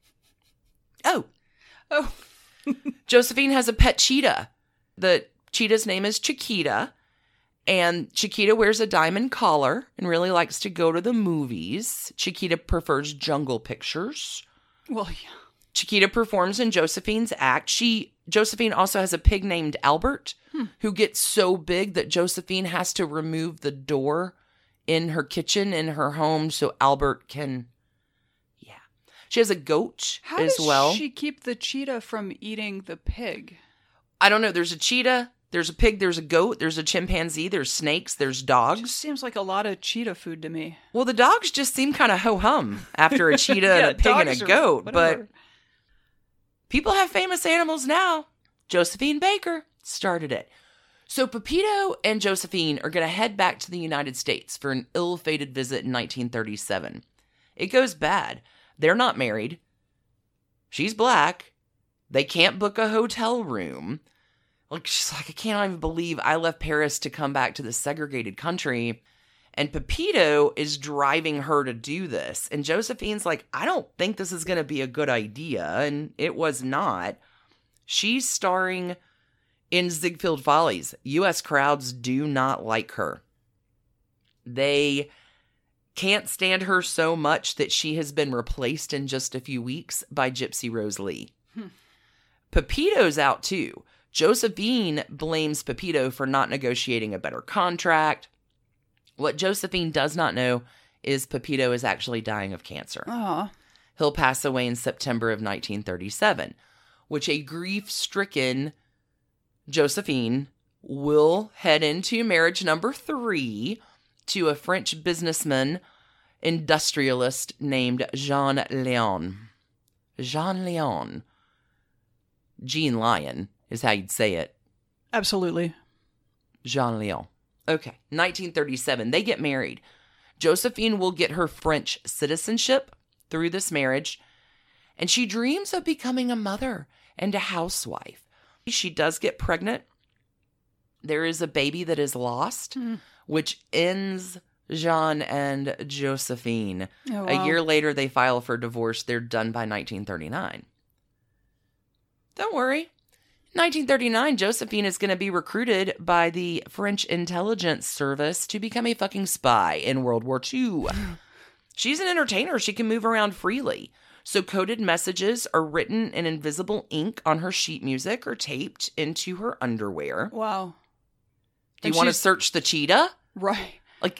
Oh. Josephine has a pet cheetah. The cheetah's name is Chiquita, and Chiquita wears a diamond collar and really likes to go to the movies. Chiquita prefers Jungle Pictures. Well, yeah. Chiquita performs in Josephine's act. Josephine also has a pig named Albert who gets so big that Josephine has to remove the door in her kitchen in her home so Albert can, She has a goat as well. How does she keep the cheetah from eating the pig? I don't know. There's a cheetah, there's a pig, there's a goat, there's a chimpanzee, there's snakes, there's dogs. It just seems like a lot of cheetah food to me. Well, the dogs just seem kind of ho-hum after a cheetah and a pig and a goat, but people have famous animals now. Josephine Baker started it. So Pepito and Josephine are going to head back to the United States for an ill-fated visit in 1937. It goes bad. They're not married. She's black. They can't book a hotel room. Like, she's like, I can't even believe I left Paris to come back to this segregated country. And Pepito is driving her to do this. And Josephine's like, I don't think this is going to be a good idea. And it was not. She's starring in Ziegfeld Follies. U.S. crowds do not like her. They can't stand her so much that she has been replaced in just a few weeks by Gypsy Rose Lee. Pepito's out too. Josephine blames Pepito for not negotiating a better contract. What Josephine does not know is Pepito is actually dying of cancer. Aww. He'll pass away in September of 1937, which a grief-stricken Josephine will head into marriage number 3 to a French businessman, industrialist named Jean Lion. Jean Lion. Jean Lion is how you'd say it. Absolutely. Jean Lion. Okay, 1937, they get married. Josephine will get her French citizenship through this marriage, and she dreams of becoming a mother and a housewife. She does get pregnant. There is a baby that is lost, which ends Jean and Josephine. Oh, wow. A year later, they file for divorce. They're done by 1939. Don't worry. 1939, Josephine is going to be recruited by the French intelligence service to become a fucking spy in World War II. She's an entertainer. She can move around freely. So coded messages are written in invisible ink on her sheet music or taped into her underwear. Wow. Do you want to search the cheetah? Right. Like,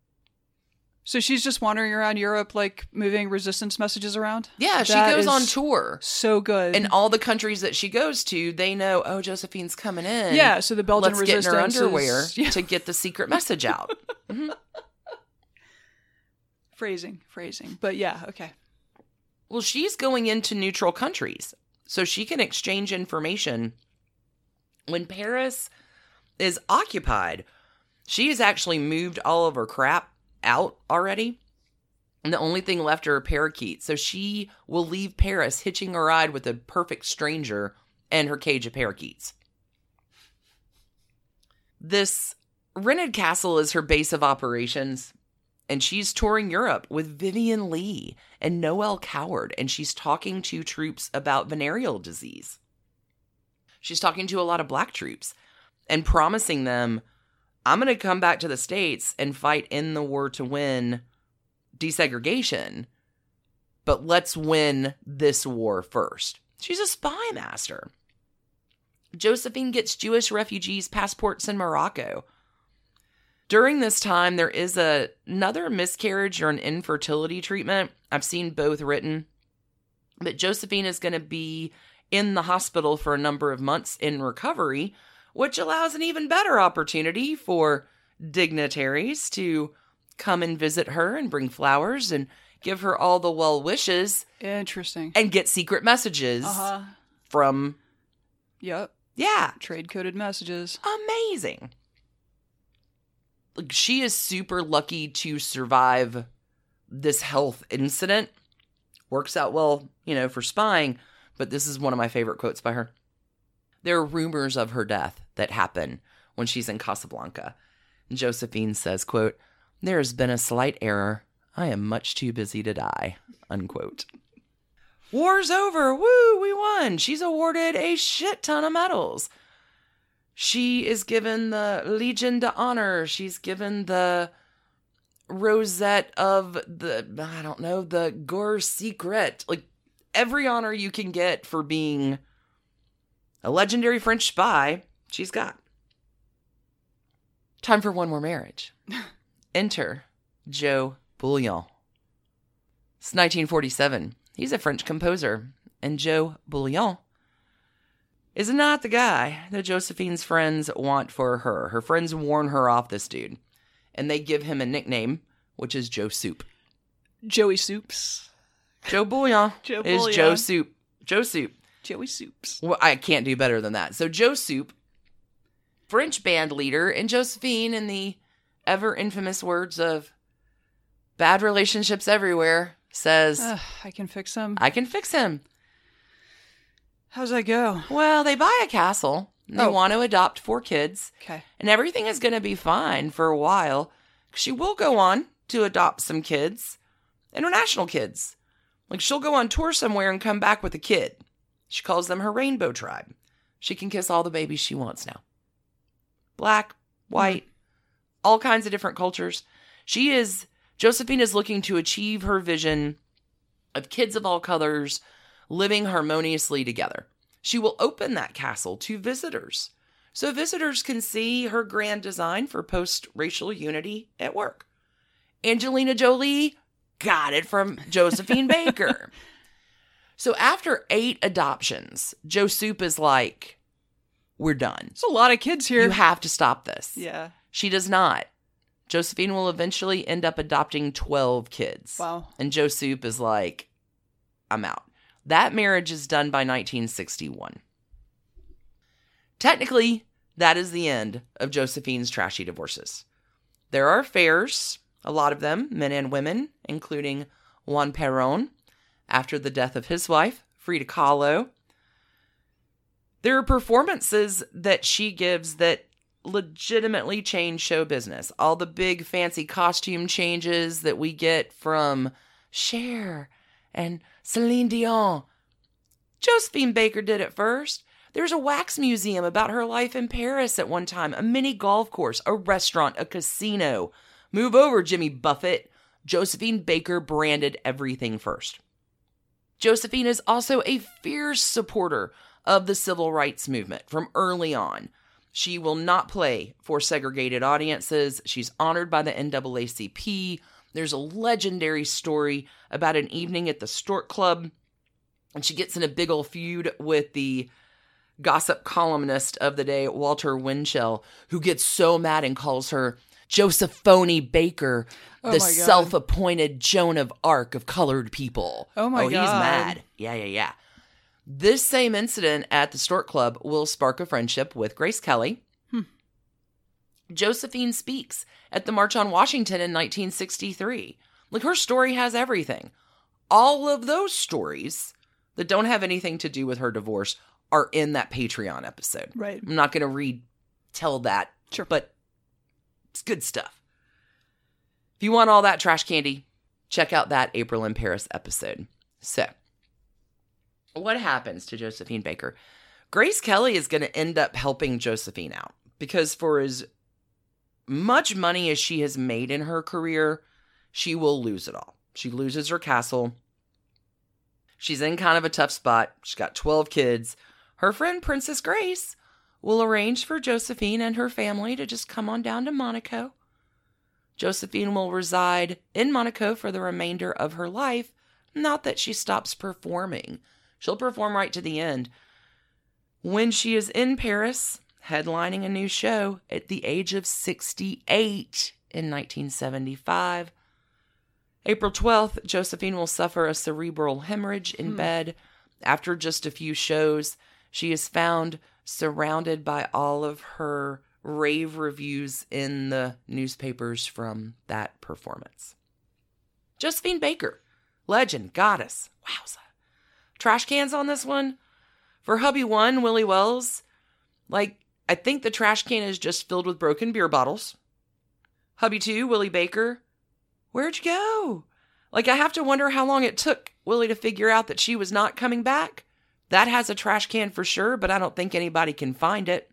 so she's just wandering around Europe, like moving resistance messages around? Yeah, she That goes is on tour. So good. And all the countries that she goes to, they know, oh, Josephine's coming in. Yeah, so the Belgian Let's resistance get in her underwear is, to get the secret message out. Mm-hmm. Phrasing. But yeah, okay. Well, she's going into neutral countries, so she can exchange information. When Paris is occupied, she has actually moved all of her crap out already. And the only thing left are parakeets. So she will leave Paris hitching a ride with a perfect stranger and her cage of parakeets. This rented castle is her base of operations. And she's touring Europe with Vivian Lee and Noel Coward. And she's talking to troops about venereal disease. She's talking to a lot of black troops and promising them, I'm going to come back to the States and fight in the war to win desegregation, but let's win this war first. She's a spy master. Josephine gets Jewish refugees passports in Morocco. During this time, there is another miscarriage or an infertility treatment. I've seen both written, but Josephine is going to be in the hospital for a number of months in recovery, which allows an even better opportunity for dignitaries to come and visit her and bring flowers and give her all the well wishes. Interesting. And get secret messages from... Yep. Yeah. Trade-coded messages. Amazing. Like, she is super lucky to survive this health incident. Works out well, for spying, but this is one of my favorite quotes by her. There are rumors of her death that happen when she's in Casablanca. Josephine says, quote, "There has been a slight error. I am much too busy to die," unquote. War's over. Woo, we won. She's awarded a shit ton of medals. She is given the Legion d'Honneur. She's given the Rosette of the Gore Secret. Like, every honor you can get for being a legendary French spy, she's got. Time for one more marriage. Enter Joe Bouillon. It's 1947. He's a French composer. And Joe Bouillon is not the guy that Josephine's friends want for her. Her friends warn her off this dude. And they give him a nickname, which is Joe Soup. Joey Soups. Joe Bouillon is Joe Soup. Joe Soup. Joey Soups. Well, I can't do better than that. So Joe Soup, French band leader, and Josephine, in the ever infamous words of Bad Relationships Everywhere, says, I can fix him. I can fix him. How's that go? Well, they buy a castle. And they want to adopt 4 kids. Okay. And everything is going to be fine for a while. She will go on to adopt some kids. International kids. Like, she'll go on tour somewhere and come back with a kid. She calls them her rainbow tribe. She can kiss all the babies she wants now. Black, white, all kinds of different cultures. Josephine is looking to achieve her vision of kids of all colors living harmoniously together. She will open that castle to visitors, so visitors can see her grand design for post-racial unity at work. Angelina Jolie got it from Josephine Baker. So after 8 adoptions, Joe Soup is like, we're done. There's a lot of kids here. You have to stop this. Yeah. She does not. Josephine will eventually end up adopting 12 kids. Wow. And Joe Soup is like, I'm out. That marriage is done by 1961. Technically, that is the end of Josephine's trashy divorces. There are affairs, a lot of them, men and women, including Juan Perón, after the death of his wife, Frida Kahlo. There are performances that she gives that legitimately change show business. All the big fancy costume changes that we get from Cher and Celine Dion. Josephine Baker did it first. There's a wax museum about her life in Paris at one time, a mini golf course, a restaurant, a casino. Move over, Jimmy Buffett. Josephine Baker branded everything first. Josephine is also a fierce supporter of the civil rights movement from early on. She will not play for segregated audiences. She's honored by the NAACP. There's a legendary story about an evening at the Stork Club, and she gets in a big old feud with the gossip columnist of the day, Walter Winchell, who gets so mad and calls her Josephone Baker, the self-appointed Joan of Arc of colored people. Oh my God. He's mad. Yeah. This same incident at the Stork Club will spark a friendship with Grace Kelly. Josephine speaks at the March on Washington in 1963. Like, her story has everything. All of those stories that don't have anything to do with her divorce are in that Patreon episode. Right. I'm not going to retell that, Sure. but it's good stuff. If you want all that trash candy, check out that April in Paris episode. So, what happens to Josephine Baker? Grace Kelly is going to end up helping Josephine out because for as much money as she has made in her career, she will lose it all. She loses her castle. She's in kind of a tough spot. She's got 12 kids. Her friend Princess Grace will arrange for Josephine and her family to just come on down to Monaco. Josephine will reside in Monaco for the remainder of her life. Not that she stops performing. She'll perform right to the end. When she is in Paris, headlining a new show at the age of 68 in 1975, April 12th, Josephine will suffer a cerebral hemorrhage in bed. After just a few shows, she is found surrounded by all of her rave reviews in the newspapers from that performance. Josephine Baker, legend, goddess, wowza. Trash cans on this one. For hubby one, Willie Wells, I think the trash can is just filled with broken beer bottles. Hubby two, Willie Baker, where'd you go? I have to wonder how long it took Willie to figure out that she was not coming back. That has a trash can for sure, but I don't think anybody can find it.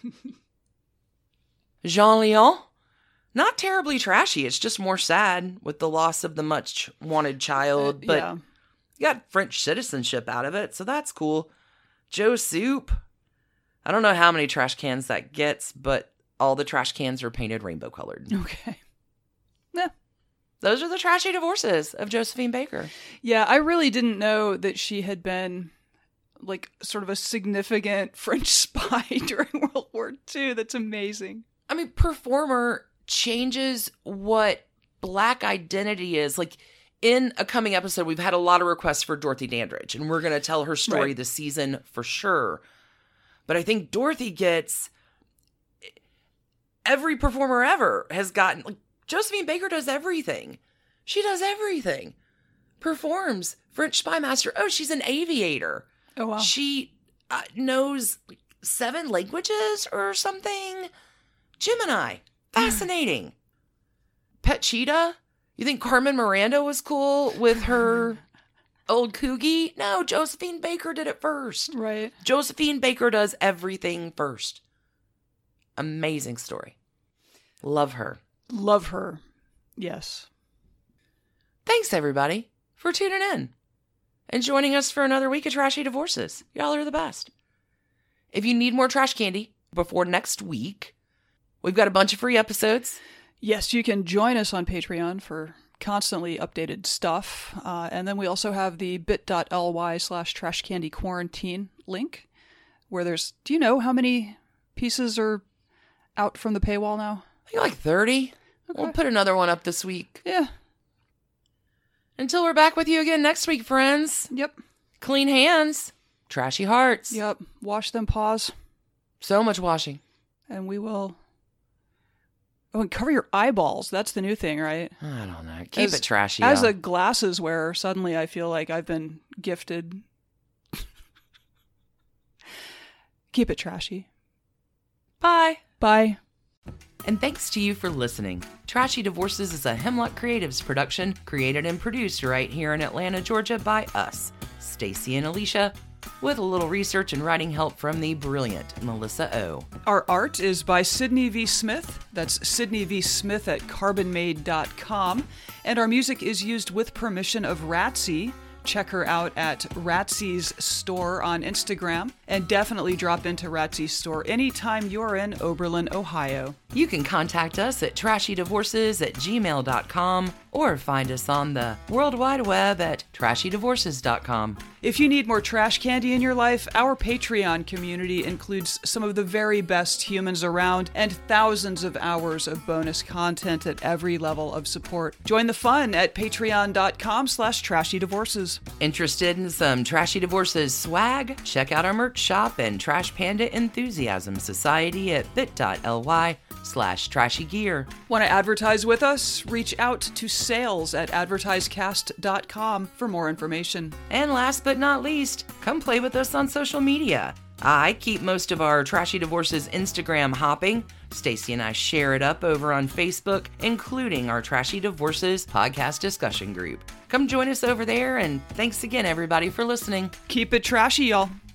Jean Leon, not terribly trashy. It's just more sad with the loss of the much wanted child, but Yeah. got French citizenship out of it, so that's cool. Joe Soup, I don't know how many trash cans that gets, but all the trash cans are painted rainbow colored. Okay. Yeah. Those are the trashy divorces of Josephine Baker. Yeah, I really didn't know that she had been sort of a significant French spy during World War II. That's amazing. I mean, performer changes what Black identity is. In a coming episode, we've had a lot of requests for Dorothy Dandridge, and we're going to tell her story this season for sure. But I think Dorothy gets... Every performer ever has gotten... Josephine Baker does everything. She does everything. Performs. French spy master. Oh, she's an aviator. Oh, wow. She knows 7 languages or something. Gemini. Fascinating. Pet cheetah? You think Carmen Miranda was cool with her old Coogie? No, Josephine Baker did it first. Right. Josephine Baker does everything first. Amazing story. Love her. Love her. Yes. Thanks, everybody, for tuning in and joining us for another week of Trashy Divorces. Y'all are the best. If you need more trash candy before next week, we've got a bunch of free episodes. Yes, you can join us on Patreon for constantly updated stuff. And then we also have the bit.ly/trashcandyquarantine link where there's, do you know how many pieces are out from the paywall now? I think 30. Okay. We'll put another one up this week. Yeah. Until we're back with you again next week, friends. Yep. Clean hands, trashy hearts. Yep. Wash them paws. So much washing. And we will... Oh, and cover your eyeballs. That's the new thing, right? I don't know. Keep it trashy. As y'all. a glasses wearer, suddenly I feel like I've been gifted. Keep it trashy. Bye. Bye. And thanks to you for listening. Trashy Divorces is a Hemlock Creatives production, created and produced right here in Atlanta, Georgia by us, Stacy and Alicia, with a little research and writing help from the brilliant Melissa O. Our art is by Sydney V. Smith. That's Sydney V. Smith at carbonmade.com. And our music is used with permission of Ratsy. Check her out at Ratsy's store on Instagram. And definitely drop into Ratsy's store anytime you're in Oberlin, Ohio. You can contact us at trashydivorces@gmail.com or find us on the World Wide Web at trashydivorces.com. If you need more trash candy in your life, our Patreon community includes some of the very best humans around and thousands of hours of bonus content at every level of support. Join the fun at patreon.com/trashydivorces. Interested in some Trashy Divorces swag? Check out our merch Shop, and Trash Panda Enthusiasm Society at bit.ly/trashygear. Want to advertise with us? Reach out to sales@advertisecast.com for more information. And last but not least, come play with us on social media. I keep most of our Trashy Divorces Instagram hopping. Stacy and I share it up over on Facebook, including our Trashy Divorces podcast discussion group. Come join us over there, and thanks again, everybody, for listening. Keep it trashy, y'all.